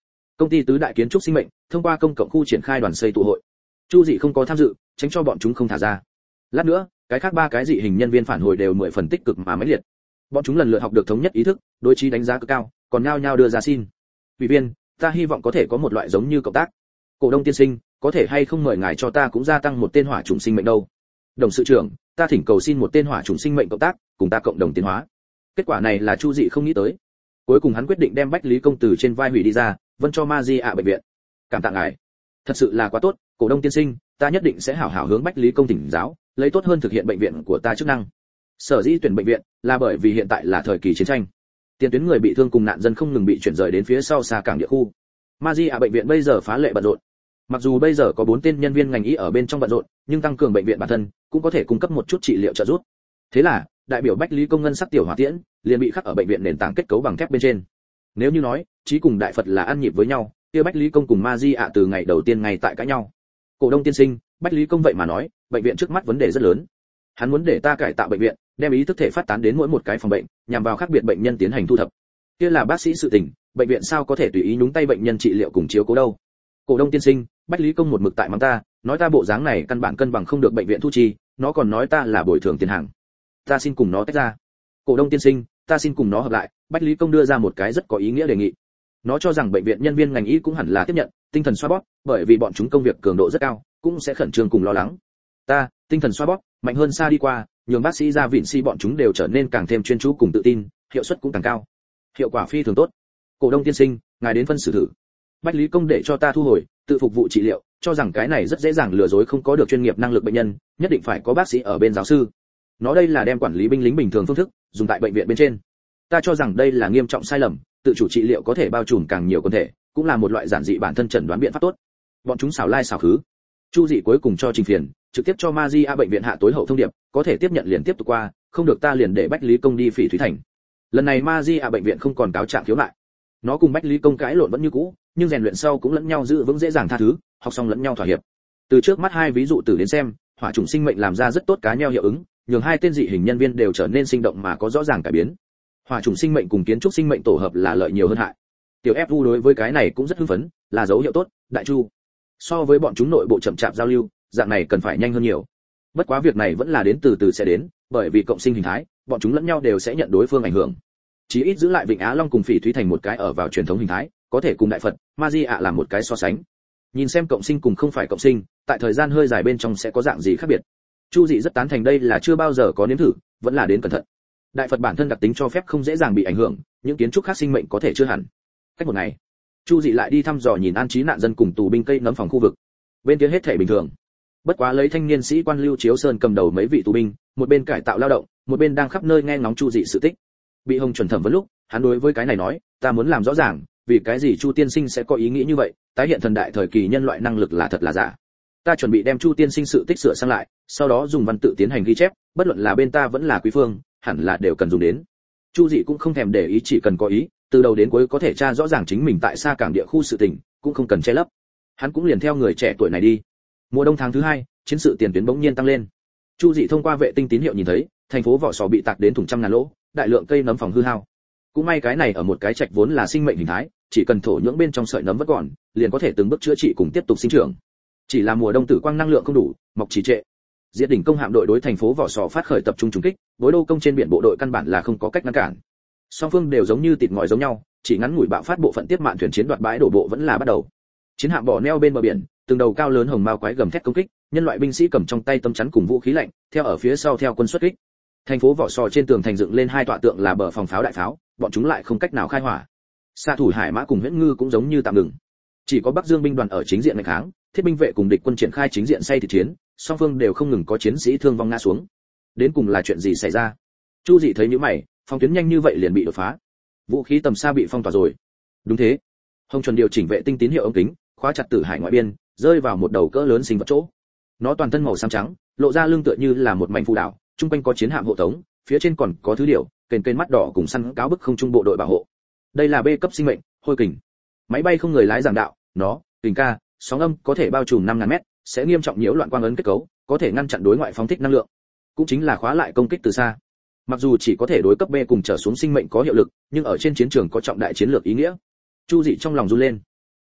A: Công ty tứ đại kiến trúc sinh mệnh thông qua công cộng khu triển khai đoàn xây tụ hội. Chu Dị không có tham dự, tránh cho bọn chúng không thả ra. Lát nữa, cái khác ba cái dị hình nhân viên phản hồi đều 10 phần tích cực mà mãnh liệt. Bọn chúng lần lượt học được thống nhất ý thức, đối trí đánh giá cực cao, còn nhao nhao đưa ra xin. Ủy viên, ta hy vọng có thể có một loại giống như cộng tác. Cổ đông tiên sinh, có thể hay không mời ngài cho ta cũng gia tăng một tên hỏa chủng sinh mệnh đâu? Đồng sự trưởng, ta thỉnh cầu xin một tên hỏa chủng sinh mệnh cộng tác, cùng ta cộng đồng tiến hóa. Kết quả này là Chu Dị không nghĩ tới. Cuối cùng hắn quyết định đem Bách Lý Công từ trên vai hủy đi ra, vân cho Ma Di ạ bệnh viện. Cảm tạ ngài, thật sự là quá tốt, cổ đông tiên sinh, ta nhất định sẽ hảo hảo hướng Bách Lý Công thỉnh giáo, lấy tốt hơn thực hiện bệnh viện của ta chức năng. Sở dĩ tuyển bệnh viện là bởi vì hiện tại là thời kỳ chiến tranh, tiền tuyến người bị thương cùng nạn dân không ngừng bị chuyển rời đến phía sau xa cảng địa khu. Ma Di ạ bệnh viện bây giờ phá lệ bận rộn. Mặc dù bây giờ có 4 tên nhân viên ngành y ở bên trong bận rộn, nhưng tăng cường bệnh viện bản thân cũng có thể cung cấp một chút trị liệu trợ giúp. Thế là, đại biểu Bách Lý Công ngân sắc tiểu hỏa tiễn liền bị khắc ở bệnh viện nền tảng kết cấu bằng thép bên trên. Nếu như nói, Chí cùng Đại Phật là ăn nhịp với nhau, kia Bách Lý Công cùng Ma Di ạ từ ngày đầu tiên ngay tại cãi nhau. Cổ đông tiên sinh, Bách Lý Công vậy mà nói, bệnh viện trước mắt vấn đề rất lớn. Hắn muốn để ta cải tạo bệnh viện, đem ý thức thể phát tán đến mỗi một cái phòng bệnh, nhằm vào khác biệt bệnh nhân tiến hành thu thập. Kia là bác sĩ sự tình, bệnh viện sao có thể tùy ý nhúng tay bệnh nhân trị liệu cùng chiếu cố đâu? Cổ đông tiên sinh, Bách Lý Công một mực tại mắng ta, nói ta bộ dáng này căn bản cân bằng không được bệnh viện thu chi, nó còn nói ta là bồi thường tiền hàng. Ta xin cùng nó tách ra. Cổ đông tiên sinh, ta xin cùng nó hợp lại. Bách Lý Công đưa ra một cái rất có ý nghĩa đề nghị. Nó cho rằng bệnh viện nhân viên ngành y cũng hẳn là tiếp nhận tinh thần xoa bóp, bởi vì bọn chúng công việc cường độ rất cao, cũng sẽ khẩn trương cùng lo lắng. Ta, tinh thần xoa bóp, mạnh hơn xa đi qua, nhường bác sĩ ra viện si bọn chúng đều trở nên càng thêm chuyên chú cùng tự tin, hiệu suất cũng càng cao. Hiệu quả phi thường tốt. Cổ đông tiên sinh, ngài đến phân xử thử. Bách Lý Công để cho ta thu hồi, tự phục vụ trị liệu, cho rằng cái này rất dễ dàng lừa dối không có được chuyên nghiệp năng lực bệnh nhân, nhất định phải có bác sĩ ở bên giáo sư. Nó đây là đem quản lý binh lính bình thường phương thức dùng tại bệnh viện bên trên. Ta cho rằng đây là nghiêm trọng sai lầm, tự chủ trị liệu có thể bao trùm càng nhiều quần thể, cũng là một loại giản dị bản thân chẩn đoán biện pháp tốt. Bọn chúng xảo lai xảo khứ. Chu Dị cuối cùng cho trình phiền, trực tiếp cho Magia bệnh viện hạ tối hậu thông điệp, có thể tiếp nhận liền tiếp tục qua, không được ta liền để Bách Lý Công đi Phỉ Thúy Thành. Lần này Magia bệnh viện không còn cáo trạng khiếu nại. Nó cùng Bách Lý Công cãi lộn vẫn như cũ, nhưng rèn luyện sau cũng lẫn nhau giữ vững dễ dàng tha thứ, học xong lẫn nhau thỏa hiệp. Từ trước mắt hai ví dụ từ đến xem, hỏa chủng sinh mệnh làm ra rất tốt cá nheo hiệu ứng, nhường hai tên dị hình nhân viên đều trở nên sinh động mà có rõ ràng cải biến. Hỏa chủng sinh mệnh cùng kiến trúc sinh mệnh tổ hợp là lợi nhiều hơn hại. Tiểu Fu đối với cái này cũng rất hưng phấn, là dấu hiệu tốt, đại chu. So với bọn chúng nội bộ chậm chạp giao lưu, dạng này cần phải nhanh hơn nhiều. Bất quá việc này vẫn là đến từ từ sẽ đến, bởi vì cộng sinh hình thái, bọn chúng lẫn nhau đều sẽ nhận đối phương ảnh hưởng. Chí ít giữ lại Vịnh Á Long cùng Phỉ Thúy Thành một cái ở vào truyền thống hình thái, có thể cùng Đại Phật, Magia làm một cái so sánh. Nhìn xem cộng sinh cùng không phải cộng sinh, tại thời gian hơi dài bên trong sẽ có dạng gì khác biệt. Chu Dị rất tán thành đây là chưa bao giờ có nếm thử, vẫn là đến cẩn thận. Đại Phật bản thân đặc tính cho phép không dễ dàng bị ảnh hưởng, những kiến trúc khác sinh mệnh có thể chưa hẳn. Cách một ngày, Chu Dị lại đi thăm dò nhìn an trí nạn dân cùng tù binh cây nấm phòng khu vực. Bên kia hết thể bình thường. Bất quá lấy thanh niên sĩ quan Lưu Chiếu Sơn cầm đầu mấy vị tù binh, một bên cải tạo lao động, một bên đang khắp nơi nghe ngóng Chu Dị sự tích. Bị Hồng chuẩn thẩm vấn lúc, hắn đối với cái này nói, ta muốn làm rõ ràng, vì cái gì Chu tiên sinh sẽ có ý nghĩ như vậy, tái hiện thần đại thời kỳ nhân loại năng lực là thật là giả. Ta chuẩn bị đem Chu tiên sinh sự tích sửa sang lại, sau đó dùng văn tự tiến hành ghi chép, bất luận là bên ta vẫn là quý phương, hẳn là đều cần dùng đến. Chu Dị cũng không thèm để ý, chỉ cần có ý, từ đầu đến cuối có thể tra rõ ràng chính mình tại xa cảng địa khu sự tình, cũng không cần che lấp. Hắn cũng liền theo người trẻ tuổi này đi. Mùa đông tháng thứ 2, chiến sự tiền tuyến bỗng nhiên tăng lên. Chu Dị thông qua vệ tinh tín hiệu nhìn thấy, thành phố Vỏ Sò bị tạc đến thủng trăm ngàn lỗ, đại lượng cây nấm phòng hư hao. Cũng may cái này ở một cái trạch vốn là sinh mệnh hình thái, chỉ cần thổ nhưỡng bên trong sợi nấm vẫn còn, liền có thể từng bước chữa trị cùng tiếp tục sinh trưởng. Chỉ là mùa đông tử quang năng lượng không đủ, mọc trì trệ. Diệt đỉnh công hạm đội đối thành phố Vỏ Sò phát khởi tập trung trúng kích, Bối Đô công trên biển bộ đội căn bản là không có cách ngăn cản. Song phương đều giống như tịt ngòi giống nhau, chỉ ngắn ngủi bạo phát bộ phận tiếp mạn thuyền chiến đoạt bãi đổ bộ vẫn là bắt đầu. Chiến hạm bỏ neo bên bờ biển, từng đầu cao lớn hồng mao quái gầm thét công kích, nhân loại binh sĩ cầm trong tay tấm chắn cùng vũ khí lạnh, theo ở phía sau theo quân xuất kích. Thành phố Vỏ Sò trên tường thành dựng lên hai tọa tượng là bờ phòng pháo đại pháo, bọn chúng lại không cách nào khai hỏa. Xạ thủ Hải Mã cùng Huyễn Ngư cũng giống như tạm ngừng. Chỉ có Bắc Dương binh đoàn ở chính diện nghênh kháng, thiết binh vệ cùng địch quân triển khai chính diện say thịt chiến, song phương đều không ngừng có chiến sĩ thương vong ngã xuống. Đến cùng là chuyện gì xảy ra? Chu Dị thấy nhíu mày, phòng tuyến nhanh như vậy liền bị đột phá. Vũ khí tầm xa bị phong tỏa rồi. Đúng thế. Hồng chuẩn điều chỉnh vệ tinh tín hiệu ống kính, khóa chặt Tử Hải ngoại biên, rơi vào một đầu cỡ lớn sinh vật chỗ. Nó toàn thân màu xám trắng, lộ ra lưng tựa như là một mảnh phù đảo, trung quanh có chiến hạm hộ tống, phía trên còn có thứ điều, kền mắt đỏ cùng săn cáo bức không trung bộ đội bảo hộ. Đây là B cấp sinh mệnh, hôi kình. Máy bay không người lái giảng đạo, nó, kình ca, sóng âm có thể bao trùm 5000 mét, sẽ nghiêm trọng nhiễu loạn quang ấn kết cấu, có thể ngăn chặn đối ngoại phóng thích năng lượng, cũng chính là khóa lại công kích từ xa. Mặc dù chỉ có thể đối cấp B cùng trở xuống sinh mệnh có hiệu lực, nhưng ở trên chiến trường có trọng đại chiến lược ý nghĩa. Chu Dị trong lòng run lên.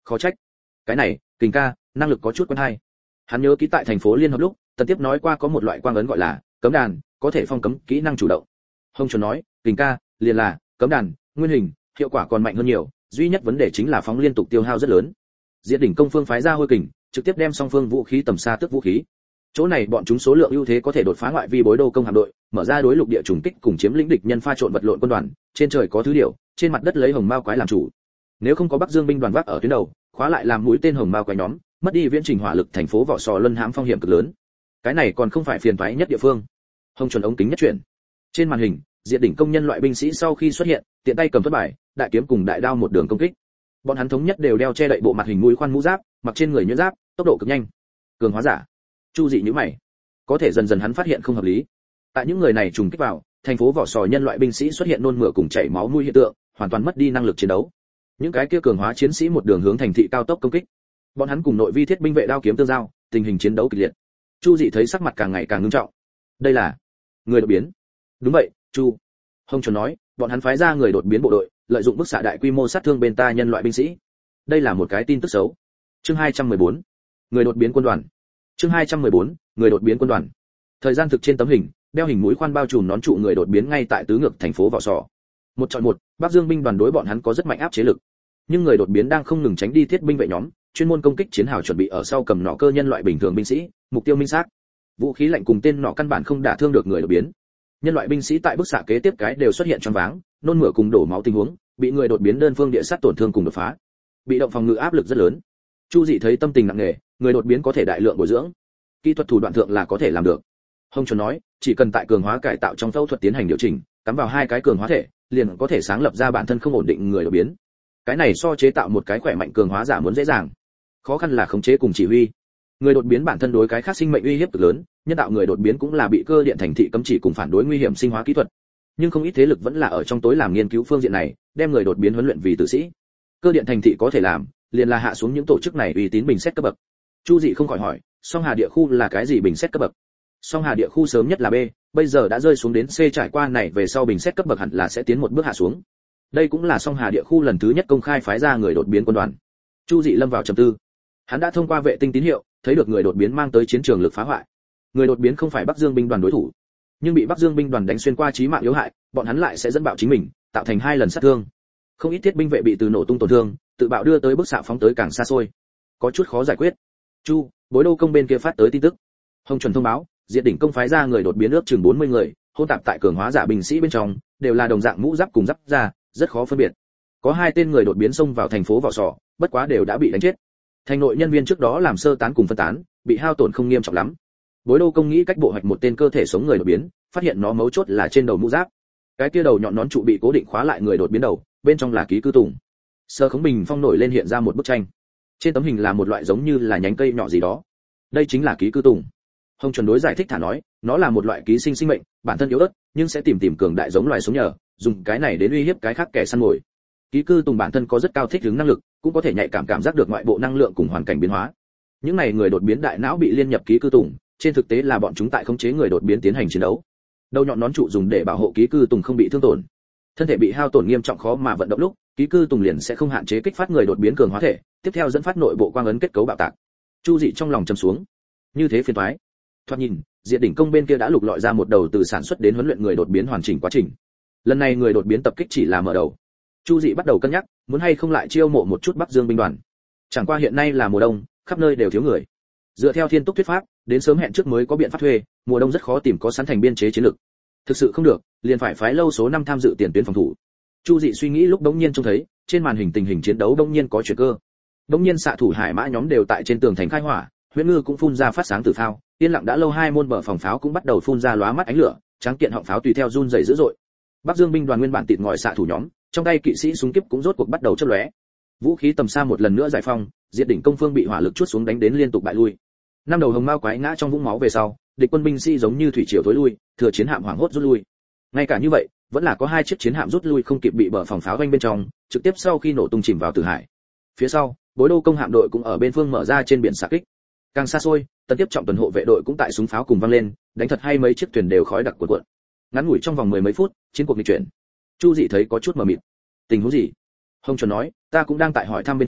A: Khó trách. Cái này, Kình ca, năng lực có chút quen hay. Hắn nhớ kỹ tại thành phố Liên Hợp lúc, Tần Tiếp nói qua có một loại quang ấn gọi là cấm đàn, có thể phong cấm kỹ năng chủ động. Hồng Chuẩn nói, Kình ca, liền là cấm đàn, nguyên hình, hiệu quả còn mạnh hơn nhiều, duy nhất vấn đề chính là phóng liên tục tiêu hao rất lớn. Diệt đỉnh công phương phái ra hôi kình, trực tiếp đem song phương vũ khí tầm xa tước vũ khí. Chỗ này bọn chúng số lượng ưu thế có thể đột phá ngoại vi bối đô công hạm đội, mở ra đối lục địa trùng kích cùng chiếm lĩnh địch nhân pha trộn vật lộn quân đoàn, trên trời có thứ điều, trên mặt đất lấy hồng mao quái làm chủ. Nếu không có Bắc Dương binh đoàn vác ở tuyến đầu, khóa lại làm mũi tên hồng mao quái nhóm, mất đi viễn trình hỏa lực thành phố Vỏ Sò Luân hãm phong hiểm cực lớn. Cái này còn không phải phiền toái nhất địa phương. Hồng Chuẩn ống kính nhất chuyển. Trên màn hình, Diệt đỉnh công nhân loại binh sĩ sau khi xuất hiện, tiện tay cầm thuật bài, đại kiếm cùng đại đao một đường công kích. Bọn hắn thống nhất đều đeo che đậy bộ mặt hình mũi khoan mũ giáp, mặc trên người nhuyễn giáp, tốc độ cực nhanh. Cường hóa giả. Chu Dị nhíu mày. Có thể dần dần hắn phát hiện không hợp lý. Tại những người này trùng kích vào, thành phố Vỏ Sò nhân loại binh sĩ xuất hiện nôn mửa cùng chảy máu mũi hiện tượng, hoàn toàn mất đi năng lực chiến đấu. Những cái kia cường hóa chiến sĩ một đường hướng thành thị cao tốc công kích. Bọn hắn cùng nội vi thiết binh vệ đao kiếm tương giao, tình hình chiến đấu kịch liệt. Chu Dị thấy sắc mặt càng ngày càng nghiêm trọng. Đây là người đột biến. Đúng vậy, Chu. Hồng Chuẩn nói, bọn hắn phái ra người đột biến bộ đội, lợi dụng bức xạ đại quy mô sát thương bên ta nhân loại binh sĩ. Đây là một cái tin tức xấu. Chương 214. Người đột biến quân đoàn. Chương 214. Người đột biến quân đoàn. Thời gian thực trên tấm hình, đeo hình mũi khoan bao trùm nón trụ người đột biến ngay tại tứ ngược thành phố Vỏ Sò. Một chọi một, Bắc Dương binh đoàn đối bọn hắn có rất mạnh áp chế lực. Nhưng người đột biến đang không ngừng tránh đi thiết binh vệ nhóm, chuyên môn công kích chiến hào chuẩn bị ở sau cầm nỏ cơ nhân loại bình thường binh sĩ, mục tiêu minh xác. Vũ khí lạnh cùng tên nỏ căn bản không đả thương được người đột biến. Nhân loại binh sĩ tại bức xạ kế tiếp cái đều xuất hiện choáng váng, nôn mửa cùng đổ máu tình huống, bị người đột biến đơn phương địa sát tổn thương cùng đột phá. Bị động phòng ngự áp lực rất lớn. Chu Dị thấy tâm tình nặng nề, người đột biến có thể đại lượng bồi dưỡng, kỹ thuật thủ đoạn thượng là có thể làm được. Hồng Chuẩn nói, chỉ cần tại cường hóa cải tạo trong phẫu thuật tiến hành điều chỉnh, cắm vào hai cái cường hóa thể, liền có thể sáng lập ra bản thân không ổn định người đột biến. Cái này so chế tạo một cái khỏe mạnh cường hóa giả muốn dễ dàng. Khó khăn là khống chế cùng chỉ huy. Người đột biến bản thân đối cái khác sinh mệnh uy hiếp cực lớn, nhân tạo người đột biến cũng là bị cơ điện thành thị cấm chỉ cùng phản đối nguy hiểm sinh hóa kỹ thuật. Nhưng không ít thế lực vẫn là ở trong tối làm nghiên cứu phương diện này, đem người đột biến huấn luyện vì tử sĩ. Cơ điện thành thị có thể làm, liền là hạ xuống những tổ chức này uy tín bình xét cấp bậc. Chu Dị không khỏi hỏi, Song Hà địa khu là cái gì bình xét cấp bậc? Song Hà địa khu sớm nhất là B, bây giờ đã rơi xuống đến C, trải qua này về sau bình xét cấp bậc hẳn là sẽ tiến một bước hạ xuống. Đây cũng là Song Hà địa khu lần thứ nhất công khai phái ra người đột biến quân đoàn. Chu Dị lâm vào trầm tư. Hắn đã thông qua vệ tinh tín hiệu, thấy được người đột biến mang tới chiến trường lực phá hoại. Người đột biến không phải Bắc Dương binh đoàn đối thủ, nhưng bị Bắc Dương binh đoàn đánh xuyên qua chí mạng yếu hại, bọn hắn lại sẽ dẫn bạo chính mình, tạo thành hai lần sát thương. Không ít thiết binh vệ bị từ nổ tung tổn thương, tự bạo đưa tới bức xạ phóng tới càng xa xôi. Có chút khó giải quyết. Chu, bối đô công bên kia phát tới tin tức. Hồng Chuẩn thông báo, Diệt đỉnh công phái ra người đột biến ước chừng 40 người, hôn tạp tại cường hóa giả binh sĩ bên trong, đều là đồng dạng mũ giáp cùng giáp da, rất khó phân biệt. Có hai tên người đột biến xông vào thành phố Vỏ Sò, bất quá đều đã bị đánh chết. Thành nội nhân viên trước đó làm sơ tán cùng phân tán, bị hao tổn không nghiêm trọng lắm. Bối đô công nghĩ cách bộ hoạch một tên cơ thể sống người đột biến, phát hiện nó mấu chốt là trên đầu mũ giáp. Cái kia đầu nhọn nón trụ bị cố định khóa lại người đột biến đầu, bên trong là ký cư tùng. Sơ khống bình phong nổi lên hiện ra một bức tranh. Trên tấm hình là một loại giống như là nhánh cây nhỏ gì đó. Đây chính là ký cư tùng. Hồng Chuẩn đối giải thích thả nói, nó là một loại ký sinh sinh mệnh, bản thân yếu ớt, nhưng sẽ tìm cường đại giống loài sống nhờ, dùng cái này đến uy hiếp cái khác kẻ săn mồi. Ký cư tùng bản thân có rất cao thích ứng năng lực, cũng có thể nhạy cảm giác được ngoại bộ năng lượng cùng hoàn cảnh biến hóa. Những này người đột biến đại não bị liên nhập ký cư tùng, trên thực tế là bọn chúng tại khống chế người đột biến tiến hành chiến đấu. Đầu nhọn nón trụ dùng để bảo hộ ký cư tùng không bị thương tổn. Thân thể bị hao tổn nghiêm trọng khó mà vận động lúc, ký cư tùng liền sẽ không hạn chế kích phát người đột biến cường hóa thể, tiếp theo dẫn phát nội bộ quang ấn kết cấu bạo tạc. Chu Dị trong lòng trầm xuống. Như thế phiền toái. Thoạt nhìn, Diệt đỉnh công bên kia đã lục lọi ra một đầu từ sản xuất đến huấn luyện người đột biến hoàn chỉnh quá trình. Lần này người đột biến tập kích chỉ là mở đầu. Chu Dị bắt đầu cân nhắc, muốn hay không lại chiêu mộ một chút Bắc Dương binh đoàn. Chẳng qua hiện nay là mùa đông, khắp nơi đều thiếu người. Dựa theo Thiên Túc thuyết pháp, đến sớm hẹn trước mới có biện pháp thuê, mùa đông rất khó tìm có sẵn thành biên chế chiến lực. Thực sự không được, liền phải phái lâu số 5 tham dự tiền tuyến phòng thủ. Chu Dị suy nghĩ lúc đống nhiên trông thấy, trên màn hình tình hình chiến đấu đống nhiên có chuyển cơ. Đống nhiên xạ thủ hải mã nhóm đều tại trên tường thành khai hỏa, Huyễn Ngư cũng phun ra phát sáng từ pháo, yên lặng đã lâu hai môn bờ phòng pháo cũng bắt đầu phun ra lóa mắt ánh lửa, tráng kiện họng pháo tùy theo run rẩy dữ dội. Bắc Dương binh đoàn nguyên bản tịt ngòi xạ thủ nhóm, trong tay kỵ sĩ súng kíp cũng rốt cuộc bắt đầu chớp lóe. Vũ khí tầm xa một lần nữa giải phong, Diệt đỉnh công phương bị hỏa lực chuốt xuống đánh đến liên tục bại lui. Năm đầu hồng mao quái ngã trong vũng máu về sau, địch quân binh sĩ giống như thủy triều thối lui, thừa chiến hạm hoảng hốt rút lui. Ngay cả như vậy, vẫn là có hai chiếc chiến hạm rút lui không kịp bị bờ phòng pháo vanh bên trong, trực tiếp sau khi nổ tung chìm vào Tử Hải. Phía sau, Bối Đô công hạm đội cũng ở bên phương mở ra trên biển xạ kích. Càng xa xôi, Tân tiếp trọng tuần hộ vệ đội cũng tại súng pháo cùng vang lên, đánh thật hay mấy chiếc thuyền đều khói đặc cuộn cuộn. Ngắn ngủi trong vòng mười mấy phút, chiến cuộc nghịch chuyển. Chu Dị thấy có chút mờ mịt. Tình huống gì? Hồng Chuẩn nói, ta cũng đang tại hỏi thăm bên trong,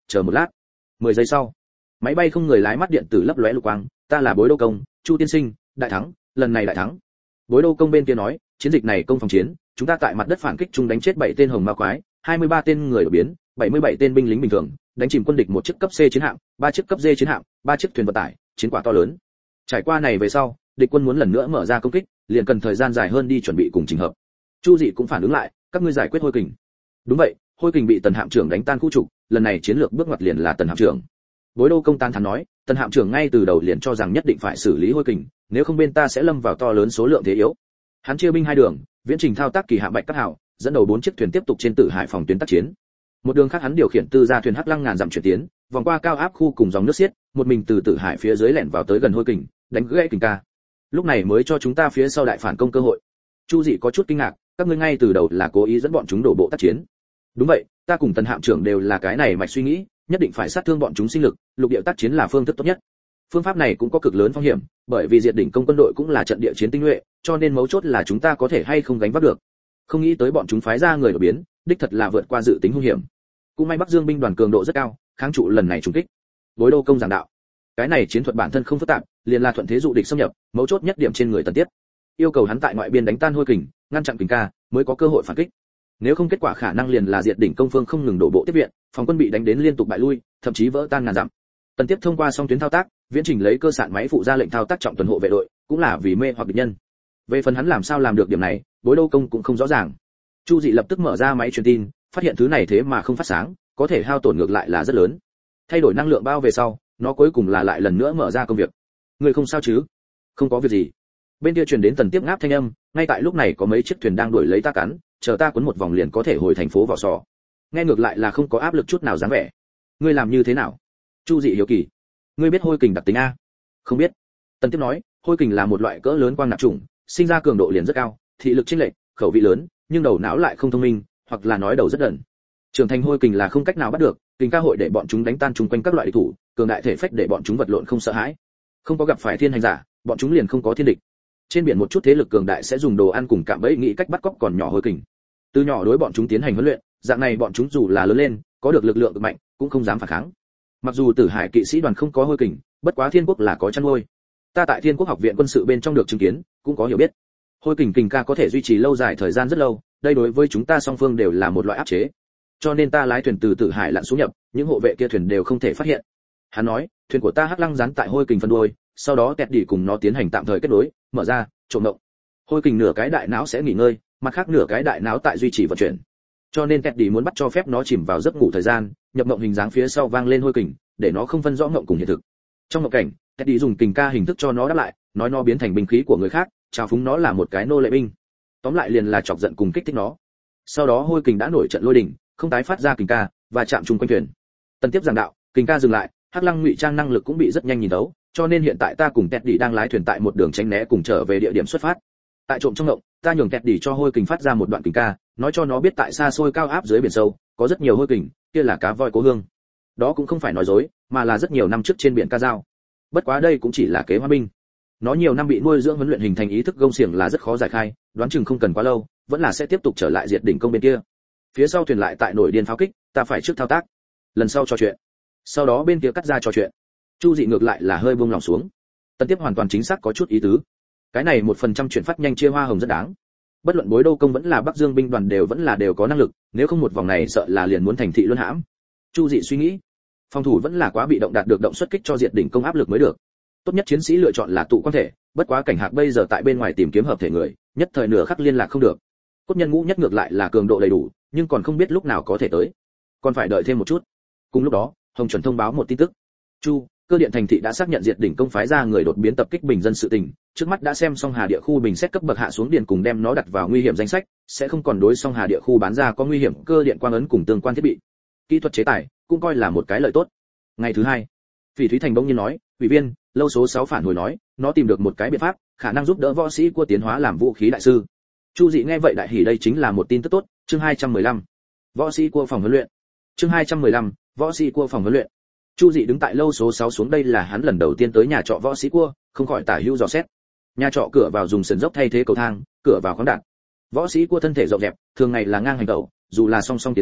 A: chờ một lát. 10 giây sau, máy bay không người lái mắt điện tử lấp lóe lục quang, ta là Bối Đô Công, Chu tiên sinh, đại thắng, lần này đại thắng. Bối Đô Công bên kia nói, chiến dịch này công phòng chiến, chúng ta tại mặt đất phản kích chung đánh chết 7 tên hồng ma quái, 23 tên người đột biến, 77 tên binh lính bình thường, đánh chìm quân địch một chiếc cấp C chiến hạm, 3 chiếc cấp D chiến hạm, 3 chiếc thuyền vận tải, chiến quả to lớn. Trải qua này về sau, địch quân muốn lần nữa mở ra công kích, liền cần thời gian dài hơn đi chuẩn bị cùng chỉnh hợp. Chu Dị cũng phản ứng lại, các ngươi giải quyết Hôi Kình. Đúng vậy, Hôi Kình bị Tần hạm trưởng đánh tan khu trục, lần này chiến lược bước ngoặt liền là Tần hạm trưởng. Bối Đô Công tán thán nói, Tần hạm trưởng ngay từ đầu liền cho rằng nhất định phải xử lý Hôi Kình, nếu không bên ta sẽ lâm vào to lớn số lượng thế yếu. Hắn chia binh hai đường, viễn trình thao tác kỳ hạm Bạch Cát Hào, dẫn đầu 4 chiếc thuyền tiếp tục trên Tử Hải phòng tuyến tác chiến. Một đường khác hắn điều khiển tư gia thuyền Hắc Lăng ngàn dặm chuyển tiến, vòng qua cao áp khu cùng dòng nước xiết, một mình từ Tử Hải phía dưới lẻn vào tới gần Hôi Kình, đánh gãy Kình ca. Lúc này mới cho chúng ta phía sau đại phản công cơ hội. Chu Dị có chút kinh ngạc, các ngươi ngay từ đầu là cố ý dẫn bọn chúng đổ bộ tác chiến. Đúng vậy, ta cùng Tần hạm trưởng đều là cái này mạch suy nghĩ, nhất định phải sát thương bọn chúng sinh lực, lục địa tác chiến là phương thức tốt nhất. Phương pháp này cũng có cực lớn phong hiểm, bởi vì diệt đỉnh công quân đội cũng là trận địa chiến tinh nhuệ, cho nên mấu chốt là chúng ta có thể hay không gánh vác được. Không nghĩ tới bọn chúng phái ra người đột biến, đích thật là vượt qua dự tính hung hiểm. Cũng may Bắc Dương binh đoàn cường độ rất cao, kháng trụ lần này trùng kích. Bối Đô Công giảng đạo, cái này chiến thuật bản thân không phức tạp, liền là thuận thế dụ địch xâm nhập, mấu chốt nhất điểm trên người Tần Tiếp. Yêu cầu hắn tại ngoại biên đánh tan Hôi Kình, ngăn chặn Kình ca, mới có cơ hội phản kích. Nếu không kết quả khả năng liền là diệt đỉnh công phương không ngừng đổ bộ tiếp viện, phòng quân bị đánh đến liên tục bại lui, thậm chí vỡ tan ngàn dặm. Tần Tiếp thông qua song tuyến thao tác, viễn trình lấy cơ sản máy phụ ra lệnh thao tác trọng tuần hộ vệ đội, cũng là vì mê hoặc địch nhân. Về phần hắn làm sao làm được điểm này, Bối Đô Công cũng không rõ ràng. Chu Dị lập tức mở ra máy truyền tin, phát hiện thứ này thế mà không phát sáng, có thể hao tổn ngược lại là rất lớn. Thay đổi năng lượng bao về sau, nó cuối cùng là lại lần nữa mở ra công việc. Người không sao chứ? Không có việc gì. Bên kia truyền đến Tần Tiếp ngáp thanh âm, ngay tại lúc này có mấy chiếc thuyền đang đuổi lấy ta cắn, chờ ta cuốn một vòng liền có thể hồi thành phố Vỏ Sò. Nghe ngược lại là không có áp lực chút nào dáng vẻ. Ngươi làm như thế nào? Chu Dị hiếu kỳ. Ngươi biết Hôi Kình đặc tính a? Không biết. Tần Tiếp nói, Hôi Kình là một loại cỡ lớn quang nạp chủng, sinh ra cường độ liền rất cao, thị lực chênh lệch, khẩu vị lớn, nhưng đầu não lại không thông minh, hoặc là nói đầu rất đần. Trưởng thành Hôi Kình là không cách nào bắt được, Kình ca hội để bọn chúng đánh tan chung quanh các loại địch thủ, cường đại thể phách để bọn chúng vật lộn không sợ hãi. Không có gặp phải thiên hành giả, bọn chúng liền không có thiên địch. Trên biển một chút thế lực cường đại sẽ dùng đồ ăn cùng cạm bẫy nghĩ cách bắt cóc còn nhỏ Hôi Kình. Từ nhỏ đối bọn chúng tiến hành huấn luyện, dạng này bọn chúng dù là lớn lên, có được lực lượng cực mạnh, cũng không dám phản kháng. Mặc dù Tử Hải kỵ sĩ đoàn không có Hôi Kình, bất quá Thiên Quốc là có chăn nuôi. Ta tại Thiên Quốc học viện quân sự bên trong được chứng kiến, cũng có hiểu biết. Hôi Kình Kình ca có thể duy trì lâu dài thời gian rất lâu, đây đối với chúng ta song phương đều là một loại áp chế. Cho nên ta lái thuyền từ Tử Hải lặn xuống nhập, những hộ vệ kia thuyền đều không thể phát hiện. Hắn nói, thuyền của ta Hắc Lăng dán tại Hôi Kình phân đuôi, sau đó Tẹt Đỉ cùng nó tiến hành tạm thời kết nối, mở ra, trộm động. Hôi Kình nửa cái đại não sẽ nghỉ ngơi, mặt khác nửa cái đại não tại duy trì vận chuyển. Cho nên Tẹt Đỉ muốn bắt cho phép nó chìm vào giấc ngủ thời gian, nhập mộng hình dáng phía sau vang lên Hôi Kình, để nó không phân rõ mộng cùng hiện thực. Trong mộng cảnh, Tẹt Đỉ dùng Kình ca hình thức cho nó đáp lại, nói nó biến thành binh khí của người khác, chào phúng nó là một cái nô lệ binh. Tóm lại liền là chọc giận cùng kích thích nó. Sau đó Hôi Kình đã nổi trận lôi đình, không tái phát ra Kình ca và chạm chung quanh thuyền. Tần Tiếp giảng đạo, Kình ca dừng lại, Hắc Lăng ngụy trang năng lực cũng bị rất nhanh nhìn thấu, cho nên hiện tại ta cùng Tẹt Đỉ đang lái thuyền tại một đường tránh né cùng trở về địa điểm xuất phát. Tại trộm trong ngộng, ta nhường Tẹt Đỉ cho Hôi Kình phát ra một đoạn Kình ca, nói cho nó biết tại xa xôi cao áp dưới biển sâu, có rất nhiều Hôi Kình, kia là cá voi cố hương. Đó cũng không phải nói dối, mà là rất nhiều năm trước trên biển Ca Dao. Bất quá đây cũng chỉ là kế hoa binh. Nó nhiều năm bị nuôi dưỡng huấn luyện hình thành ý thức gông xiềng là rất khó giải khai, đoán chừng không cần quá lâu, vẫn là sẽ tiếp tục trở lại diệt đỉnh công bên kia. Phía sau thuyền lại tại nổi điên pháo kích, ta phải trước thao tác. Lần sau trò chuyện. Sau đó bên kia cắt ra trò chuyện. Chu Dị ngược lại là hơi buông lòng xuống. Tần Tiếp hoàn toàn chính xác có chút ý tứ. Cái này 1% chuyển phát nhanh chia hoa hồng rất đáng. Bất luận Bối Đô Công vẫn là Bắc Dương binh đoàn đều có năng lực, nếu không một vòng này sợ là liền muốn thành thị luân hãm. Chu Dị suy nghĩ, phòng thủ vẫn là quá bị động, đạt được động xuất kích cho diệt đỉnh công áp lực mới được. Tốt nhất chiến sĩ lựa chọn là tụ quan thể, bất quá Cảnh Hạc bây giờ tại bên ngoài tìm kiếm hợp thể người, nhất thời nửa khắc liên lạc không được. Cốt nhân ngũ nhất ngược lại là cường độ đầy đủ, nhưng còn không biết lúc nào có thể tới, còn phải đợi thêm một chút. Cùng lúc đó, Hồng Chuẩn thông báo một tin tức. Chu, cơ điện thành thị đã xác nhận diệt đỉnh công phái ra người đột biến tập kích bình dân sự tình, trước mắt đã xem xong Hà địa khu bình xét cấp bậc hạ xuống điện cùng đem nó đặt vào nguy hiểm danh sách, sẽ không còn đối xong Hà địa khu bán ra có nguy hiểm cơ điện quang ấn cùng tương quan thiết bị. Kỹ thuật chế tài cũng coi là một cái lợi tốt. Ngày thứ hai, Phỉ Thúy Thành bỗng nhiên nói, ủy viên, lâu số 6 phản hồi nói, nó tìm được một cái biện pháp, khả năng giúp đỡ võ sĩ của tiến hóa làm vũ khí đại sư. Chu Dị nghe vậy đại hỉ, đây chính là một tin tức tốt. Chương 215. Võ sĩ của phòng huấn luyện. Chương 215. Võ sĩ của phòng huấn luyện. Chu Dị đứng tại lâu số 6 xuống, đây là hắn lần đầu tiên tới nhà trọ võ sĩ cua, không khỏi tả hữu dò xét. Nhà trọ cửa vào dùng sườn dốc thay thế cầu thang, cửa vào khoáng đạt. Võ sĩ cua thân thể rộng rẹp, thường ngày là ngang hành tẩu, dù là song song tiến đến,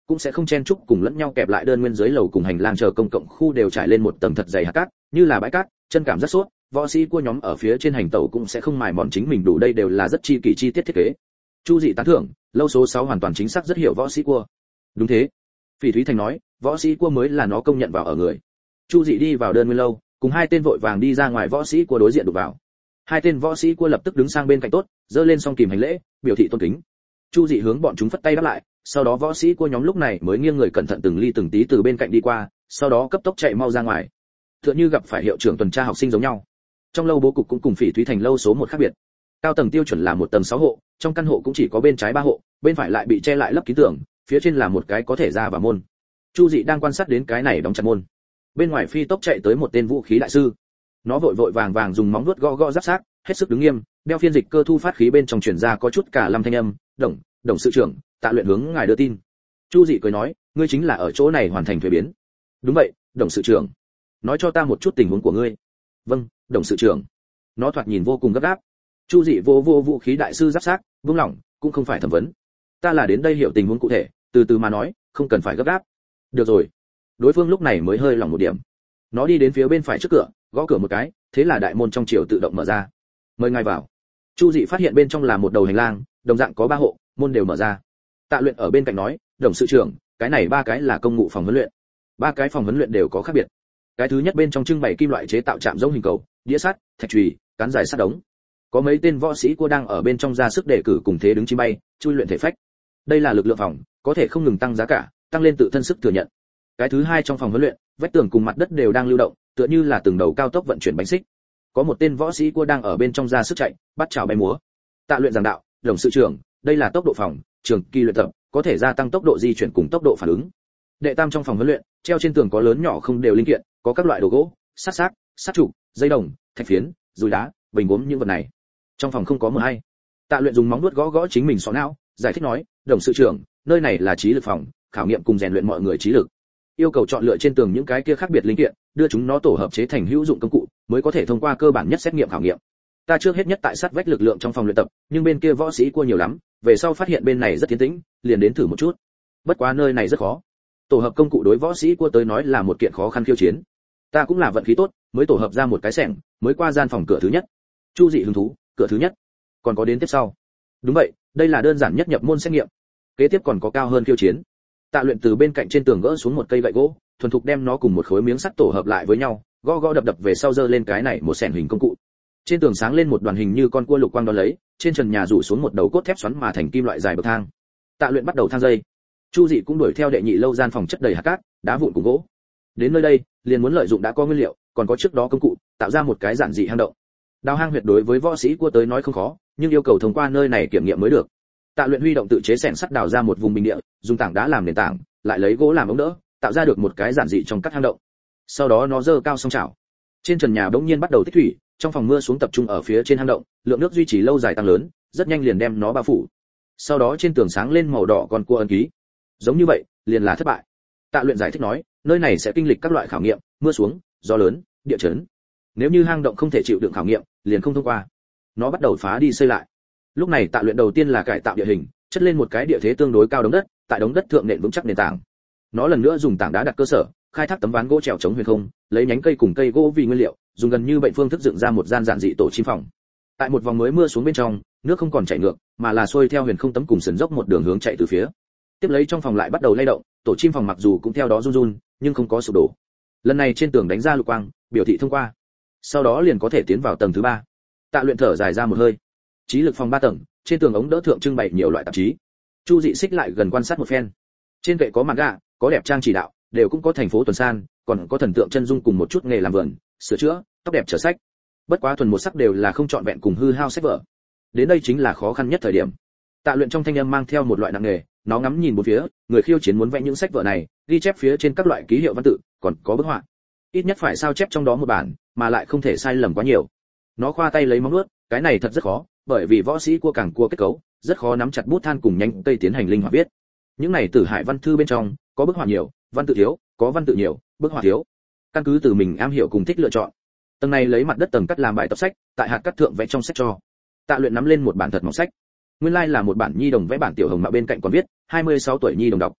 A: cũng sẽ không chen chúc cùng lẫn nhau kẹp lại, đơn nguyên dưới lầu cùng hành lang chờ công cộng khu đều trải lên một tầng thật dày hạt cát, như là bãi cát, chân cảm rất suốt, võ sĩ cua nhóm ở phía trên hành tẩu cũng sẽ không mài mòn chính mình đủ, đây đều là rất chi kỷ chi tiết thiết kế. Chu Dị tán thưởng, lâu số 6 hoàn toàn chính xác rất hiểu võ sĩ cua. Đúng thế. Phỉ Thúy Thành nói, võ sĩ cua mới là nó công nhận vào ở người. Chu Dị đi vào đơn nguyên lâu, cùng hai tên vội vàng đi ra ngoài võ sĩ cua đối diện đụng vào. Hai tên võ sĩ cua lập tức đứng sang bên cạnh tốt, giơ lên song kìm hành lễ, biểu thị tôn kính. Chu Dị hướng bọn chúng phất tay đáp lại, sau đó võ sĩ cua nhóm lúc này mới nghiêng người cẩn thận từng ly từng tí từ bên cạnh đi qua, sau đó cấp tốc chạy mau ra ngoài. Tựa như gặp phải hiệu trưởng tuần tra học sinh giống nhau. Trong lâu bố cục cũng cùng Phỉ Thúy Thành lâu số 1 khác biệt. Cao tầng tiêu chuẩn là một tầng 6 hộ, trong căn hộ cũng chỉ có bên trái 3 hộ, bên phải lại bị che lại lấp kín tường, phía trên là một cái có thể ra vào môn. Chu Dị đang quan sát đến cái này đóng chặt môn. Bên ngoài phi tốc chạy tới một tên vũ khí đại sư. Nó vội vàng dùng móng vuốt gõ gõ giáp xác, hết sức đứng nghiêm, đeo phiên dịch cơ thu phát khí bên trong truyền ra có chút cả lâm thanh âm, "Đồng sự trưởng, Tạ Luyện hướng ngài đưa tin." Chu Dị cười nói, "Ngươi chính là ở chỗ này hoàn thành thuế biến?" "Đúng vậy, đồng sự trưởng." "Nói cho ta một chút tình huống của ngươi." "Vâng, đồng sự trưởng." Nó thoạt nhìn vô cùng gấp gáp. Chu Dị vô vũ khí đại sư giáp xác, buông lỏng, cũng không phải thẩm vấn. "Ta là đến đây hiểu tình huống cụ thể, từ từ mà nói, không cần phải gấp gáp." "Được rồi." Đối phương lúc này mới hơi lỏng một điểm. Nó đi đến phía bên phải trước cửa, gõ cửa một cái, thế là đại môn trong chiều tự động mở ra. "Mời ngài vào." Chu Dị phát hiện bên trong là một đầu hành lang, đồng dạng có 3 hộ, môn đều mở ra. Tạ Luyện ở bên cạnh nói, "Đồng sự trưởng, cái này 3 cái là công ngụ phòng huấn luyện." 3 cái phòng huấn luyện đều có khác biệt. Cái thứ nhất bên trong trưng bày kim loại chế tạo chạm giống hình cầu, đĩa sắt, thạch chùy, cán dài sắt đống. Có mấy tên võ sĩ cua đang ở bên trong ra sức đề cử cùng thế đứng chim bay, chui luyện thể phách. Đây là lực lượng phòng, có thể không ngừng tăng giá cả, tăng lên tự thân sức thừa nhận. Cái thứ hai trong phòng huấn luyện, vách tường cùng mặt đất đều đang lưu động, tựa như là từng đầu cao tốc vận chuyển bánh xích. Có một tên võ sĩ cua đang ở bên trong ra sức chạy, bắt chảo bay múa. Tạ Luyện giảng đạo, "Đồng sự trưởng, đây là tốc độ phòng, trường kỳ luyện tập, có thể gia tăng tốc độ di chuyển cùng tốc độ phản ứng." Đệ tam trong phòng huấn luyện, treo trên tường có lớn nhỏ không đều linh kiện, có các loại đồ gỗ, sắt xác, sắt trụ, dây đồng, thạch phiến, dùi đá, bình gốm những vật này. Trong phòng không có mờ hay. Tạ Luyện dùng móng vuốt gõ gõ chính mình sọ não, giải thích nói, "Đồng sự trưởng, nơi này là trí lực phòng, khảo nghiệm cùng rèn luyện mọi người trí lực. Yêu cầu chọn lựa trên tường những cái kia khác biệt linh kiện, đưa chúng nó tổ hợp chế thành hữu dụng công cụ, mới có thể thông qua cơ bản nhất xét nghiệm khảo nghiệm. Ta trước hết nhất tại sát vách lực lượng trong phòng luyện tập, nhưng bên kia võ sĩ cua nhiều lắm, về sau phát hiện bên này rất tiến tĩnh, liền đến thử một chút. Bất quá nơi này rất khó. Tổ hợp công cụ đối võ sĩ cua tới nói là một kiện khó khăn khiêu chiến. Ta cũng là vận khí tốt, mới tổ hợp ra một cái xẻng, mới qua gian phòng cửa thứ nhất." Chu Dị hứng thú, "Cửa thứ nhất? Còn có đến tiếp sau?" "Đúng vậy, đây là đơn giản nhất nhập môn xét nghiệm. Kế tiếp còn có cao hơn khiêu chiến." Tạ Luyện từ bên cạnh trên tường gỡ xuống một cây gậy gỗ, thuần thục đem nó cùng một khối miếng sắt tổ hợp lại với nhau, gõ gõ đập đập về sau giơ lên cái này một xẻng hình công cụ. Trên tường sáng lên một đoàn hình như con cua lục quang đón lấy, trên trần nhà rủ xuống một đầu cốt thép xoắn mà thành kim loại dài bậc thang. Tạ Luyện bắt đầu thang dây. Chu Dị cũng đuổi theo đệ nhị lâu gian phòng chất đầy hạt cát, đá vụn cùng gỗ. Đến nơi đây, liền muốn lợi dụng đã có nguyên liệu, còn có trước đó công cụ, tạo ra một cái giản dị hang động. Đào hang huyệt đối với võ sĩ cua tới nói không khó, nhưng yêu cầu thông qua nơi này kiểm nghiệm mới được. Tạ Luyện huy động tự chế xẻng sắt đào ra một vùng bình địa, dùng tảng đá làm nền tảng, lại lấy gỗ làm ống đỡ, tạo ra được một cái giản dị trong các hang động. Sau đó nó giơ cao song chảo. Trên trần nhà bỗng nhiên bắt đầu tích thủy, trong phòng mưa xuống tập trung ở phía trên hang động, lượng nước duy trì lâu dài tăng lớn, rất nhanh liền đem nó bao phủ. Sau đó trên tường sáng lên màu đỏ con cua ấn ký. Giống như vậy, liền là thất bại. Tạ Luyện giải thích nói, nơi này sẽ kinh lịch các loại khảo nghiệm, mưa xuống, gió lớn, địa chấn. Nếu như hang động không thể chịu đựng khảo nghiệm, liền không thông qua. Nó bắt đầu phá đi xây lại. Lúc này Tạ Luyện đầu tiên là cải tạo địa hình, chất lên một cái địa thế tương đối cao đống đất, tại đống đất thượng nền vững chắc nền tảng. Nó lần nữa dùng tảng đá đặt cơ sở, khai thác tấm ván gỗ trèo chống huyền không, lấy nhánh cây cùng cây gỗ vì nguyên liệu, dùng gần như bệnh phương thức dựng ra một gian giản dị tổ chim phòng. Tại một vòng mới mưa xuống bên trong, nước không còn chảy ngược, mà là xuôi theo huyền không tấm cùng sườn dốc một đường hướng chạy từ phía. Tiếp lấy trong phòng lại bắt đầu lay động, tổ chim phòng mặc dù cũng theo đó run run, nhưng không có sụp đổ. Lần này trên tường đánh ra lục quang, biểu thị thông qua. Sau đó liền có thể tiến vào tầng thứ 3. Tạ Luyện thở dài ra một hơi. Trí lực phòng 3 tầng, trên tường ống đỡ thượng trưng bày nhiều loại tạp chí. Chu Dị xích lại gần quan sát một phen. Trên kệ có manga, có đẹp trang chỉ đạo, đều cũng có thành phố tuần san, còn có thần tượng chân dung cùng một chút nghề làm vườn, sửa chữa, tóc đẹp trở sách. Bất quá thuần một sắc đều là không chọn vẹn cùng hư hao sách vở. Đến đây chính là khó khăn nhất thời điểm. Tạ Luyện trong thanh âm mang theo một loại nặng nề, nó ngắm nhìn bốn phía, người khiêu chiến muốn vẽ những sách vở này, ghi chép phía trên các loại ký hiệu văn tự, còn có bức họa. Ít nhất phải sao chép trong đó một bản, mà lại không thể sai lầm quá nhiều. Nó khoa tay lấy móng nuốt, cái này thật rất khó, bởi vì võ sĩ cua càng cua kết cấu, rất khó nắm chặt bút than cùng nhánh cây tiến hành linh hoạt viết. Những này Tử Hải văn thư bên trong, có bức họa nhiều, văn tự thiếu, có văn tự nhiều, bức họa thiếu. Căn cứ từ mình am hiểu cùng thích lựa chọn. Tầng này lấy mặt đất tầng cắt làm bài tập sách, tại hạt cắt thượng vẽ trong sách cho. Tạ Luyện nắm lên một bản thật mỏng sách. Nguyên lai là một bản nhi đồng vẽ bản tiểu hồng mà bên cạnh còn viết 26 tuổi nhi đồng đọc.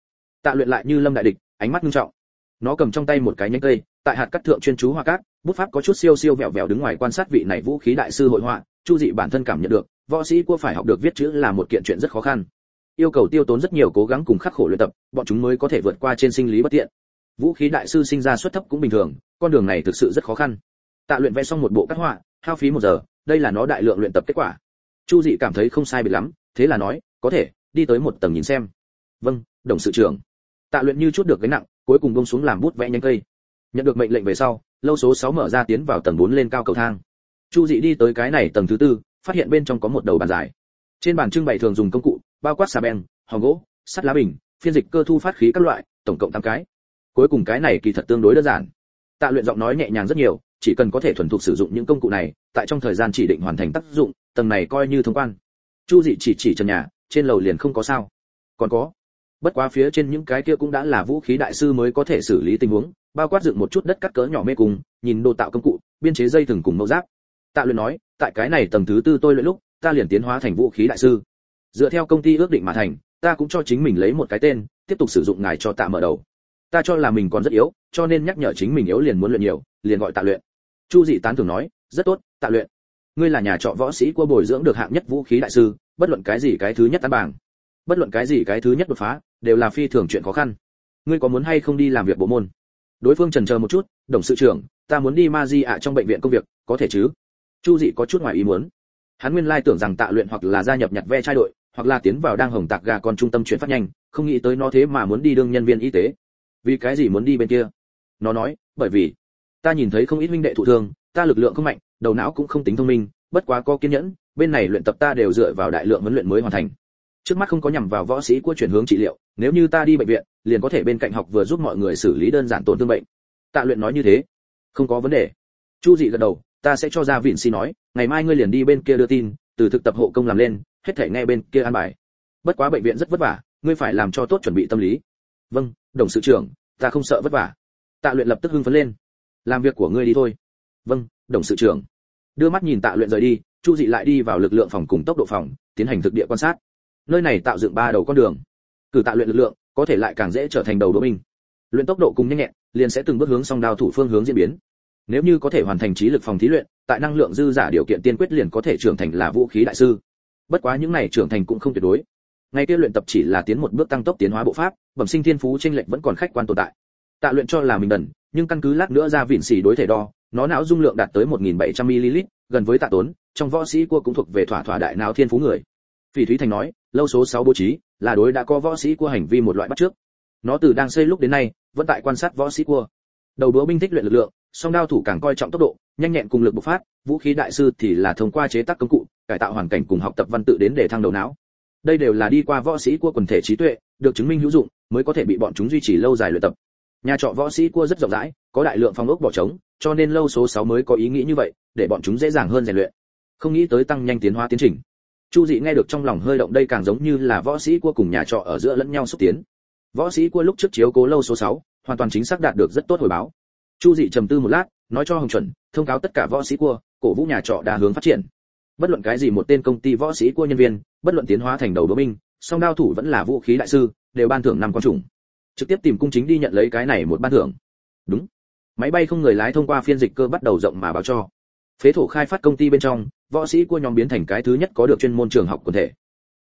A: Tạ Luyện lại như lâm đại địch, ánh mắt nghiêm trọng. Nó cầm trong tay một cái nhánh cây, tại hạt cắt thượng chuyên chú hoa cát, bút pháp có chút siêu siêu vẹo vẹo đứng ngoài quan sát vị này vũ khí đại sư hội họa. Chu Dị bản thân cảm nhận được, võ sĩ cua phải học được viết chữ là một kiện chuyện rất khó khăn, yêu cầu tiêu tốn rất nhiều cố gắng cùng khắc khổ luyện tập, bọn chúng mới có thể vượt qua trên sinh lý bất tiện. Vũ khí đại sư sinh ra xuất thấp cũng bình thường, con đường này thực sự rất khó khăn. Tạ Luyện vẽ xong một bộ cát họa, hao phí 1 giờ, đây là nó đại lượng luyện tập kết quả. Chu Dị cảm thấy không sai biệt lắm, thế là nói, có thể đi tới một tầng nhìn xem. Vâng, đồng sự trưởng. Tạ Luyện như chút được gánh nặng, cuối cùng buông xuống làm bút vẽ nhánh cây. Nhận được mệnh lệnh về sau, lâu số 6 mở ra tiến vào tầng 4 lên cao cầu thang. Chu Dị đi tới cái này tầng thứ 4, phát hiện bên trong có một đầu bàn dài. Trên bàn trưng bày thường dùng công cụ, bao quát xà beng, hòm gỗ, sắt lá bình, phiên dịch cơ thu phát khí các loại, tổng cộng 8 cái. Cuối cùng cái này kỳ thật tương đối đơn giản. Tạ Luyện giọng nói nhẹ nhàng rất nhiều, chỉ cần có thể thuần thục sử dụng những công cụ này, tại trong thời gian chỉ định hoàn thành tác dụng, tầng này coi như thông quan. Chu Dị chỉ trần nhà, trên lầu liền không có sao. Còn có, bất quá phía trên những cái kia cũng đã là vũ khí đại sư mới có thể xử lý tình huống, bao quát dựng một chút đất cắt cỡ nhỏ mê cùng, nhìn đồ tạo công cụ, biên chế dây thừng cùng mẫu giáp. Tạ Luyện nói, tại cái này tầng thứ 4 tôi luyện lúc, ta liền tiến hóa thành vũ khí đại sư. Dựa theo công ty ước định mà thành, ta cũng cho chính mình lấy một cái tên, tiếp tục sử dụng ngài cho Tạ mở đầu. Ta cho là mình còn rất yếu, cho nên nhắc nhở chính mình yếu liền muốn luyện nhiều, liền gọi Tạ Luyện. Chu Dị tán thưởng nói, rất tốt, Tạ Luyện. Ngươi là nhà trọ võ sĩ của bồi dưỡng được hạng nhất vũ khí đại sư, bất luận cái gì cái thứ nhất tán bảng, bất luận cái gì cái thứ nhất đột phá, đều là phi thường chuyện khó khăn. Ngươi có muốn hay không đi làm việc bộ môn? Đối phương chần chờ một chút, đồng sự trưởng, ta muốn đi Ma Di ạ trong bệnh viện công việc, có thể chứ? Chu Dị có chút ngoài ý muốn. Hắn nguyên lai tưởng rằng Tạ Luyện hoặc là gia nhập nhặt ve trai đội, hoặc là tiến vào đang hồng tạc gà con trung tâm chuyển phát nhanh, không nghĩ tới nó thế mà muốn đi đương nhân viên y tế. Vì cái gì muốn đi bên kia? Nó nói, bởi vì ta nhìn thấy không ít huynh đệ thụ thương, ta lực lượng không mạnh, đầu não cũng không tính thông minh, bất quá có kiên nhẫn, bên này luyện tập ta đều dựa vào đại lượng huấn luyện mới hoàn thành. Trước mắt không có nhằm vào võ sĩ của chuyển hướng trị liệu, nếu như ta đi bệnh viện, liền có thể bên cạnh học vừa giúp mọi người xử lý đơn giản tổn thương bệnh. Tạ Luyện nói như thế, không có vấn đề. Chu Dị gật đầu, ta sẽ cho ra Vịn Si nói, ngày mai ngươi liền đi bên kia đưa tin, từ thực tập hộ công làm lên, hết thảy nghe bên kia an bài. Bất quá bệnh viện rất vất vả, ngươi phải làm cho tốt chuẩn bị tâm lý. Vâng, đồng sự trưởng, ta không sợ vất vả. Tạ Luyện lập tức hưng phấn lên. Làm việc của ngươi đi thôi. Vâng, đồng sự trưởng. Đưa mắt nhìn Tạ Luyện rời đi, Chu Dị lại đi vào lực lượng phòng cùng tốc độ phòng, tiến hành thực địa quan sát. Nơi này tạo dựng 3 đầu con đường. Cử Tạ Luyện lực lượng, có thể lại càng dễ trở thành đầu đũa binh. Luyện tốc độ cùng nhanh nhẹn, liền sẽ từng bước hướng song đao thủ phương hướng diễn biến. Nếu như có thể hoàn thành trí lực phòng thí luyện, tại năng lượng dư giả điều kiện tiên quyết liền có thể trưởng thành là vũ khí đại sư. Bất quá những này trưởng thành cũng không tuyệt đối. Ngay kia luyện tập chỉ là tiến một bước tăng tốc tiến hóa bộ pháp, bẩm sinh thiên phú chênh lệch vẫn còn khách quan tồn tại. Tạ Luyện cho là mình đần, nhưng căn cứ lát nữa ra Vịn Si đối thể đo, nó não dung lượng đạt tới 1700 ml, gần với Tạ Tốn, trong võ sĩ cua cũng thuộc về thỏa đại não thiên phú người. Phỉ Thúy Thành nói, lâu số 6 bố trí, là đối đã có võ sĩ cua hành vi một loại bắt trước. Nó từ đang xây lúc đến nay, vẫn tại quan sát võ sĩ cua. Đầu đũa binh thích luyện lực lượng, song đao thủ càng coi trọng tốc độ, nhanh nhẹn cùng lực bộc phát, vũ khí đại sư thì là thông qua chế tác công cụ, cải tạo hoàn cảnh cùng học tập văn tự đến để thăng đầu não. Đây đều là đi qua võ sĩ cua quần thể trí tuệ, được chứng minh hữu dụng, mới có thể bị bọn chúng duy trì lâu dài luyện tập. Nhà trọ võ sĩ cua rất rộng rãi, có đại lượng phòng ốc bỏ trống, cho nên lâu số 6 mới có ý nghĩ như vậy, để bọn chúng dễ dàng hơn rèn luyện. Không nghĩ tới tăng nhanh tiến hóa tiến trình. Chu Dị nghe được trong lòng hơi động, đây càng giống như là võ sĩ cua cùng nhà trọ ở giữa lẫn nhau xúc tiến. Võ sĩ cua lúc trước chiếu cố lâu số 6, hoàn toàn chính xác đạt được rất tốt hồi báo. Chu Dị trầm tư một lát, nói cho Hồng Chuẩn, thông cáo tất cả võ sĩ cua, cổ vũ nhà trọ đa hướng phát triển. Bất luận cái gì một tên công ty võ sĩ cua nhân viên, bất luận tiến hóa thành đầu đũa binh, song đao thủ vẫn là vũ khí đại sư, đều ban thưởng 5 con trùng. Trực tiếp tìm cung chính đi nhận lấy cái này một ban thưởng. Đúng. Máy bay không người lái thông qua phiên dịch cơ bắt đầu rộng mà báo cho. Phế thổ khai phát công ty bên trong, võ sĩ cua nhóm biến thành cái thứ nhất có được chuyên môn trường học quần thể.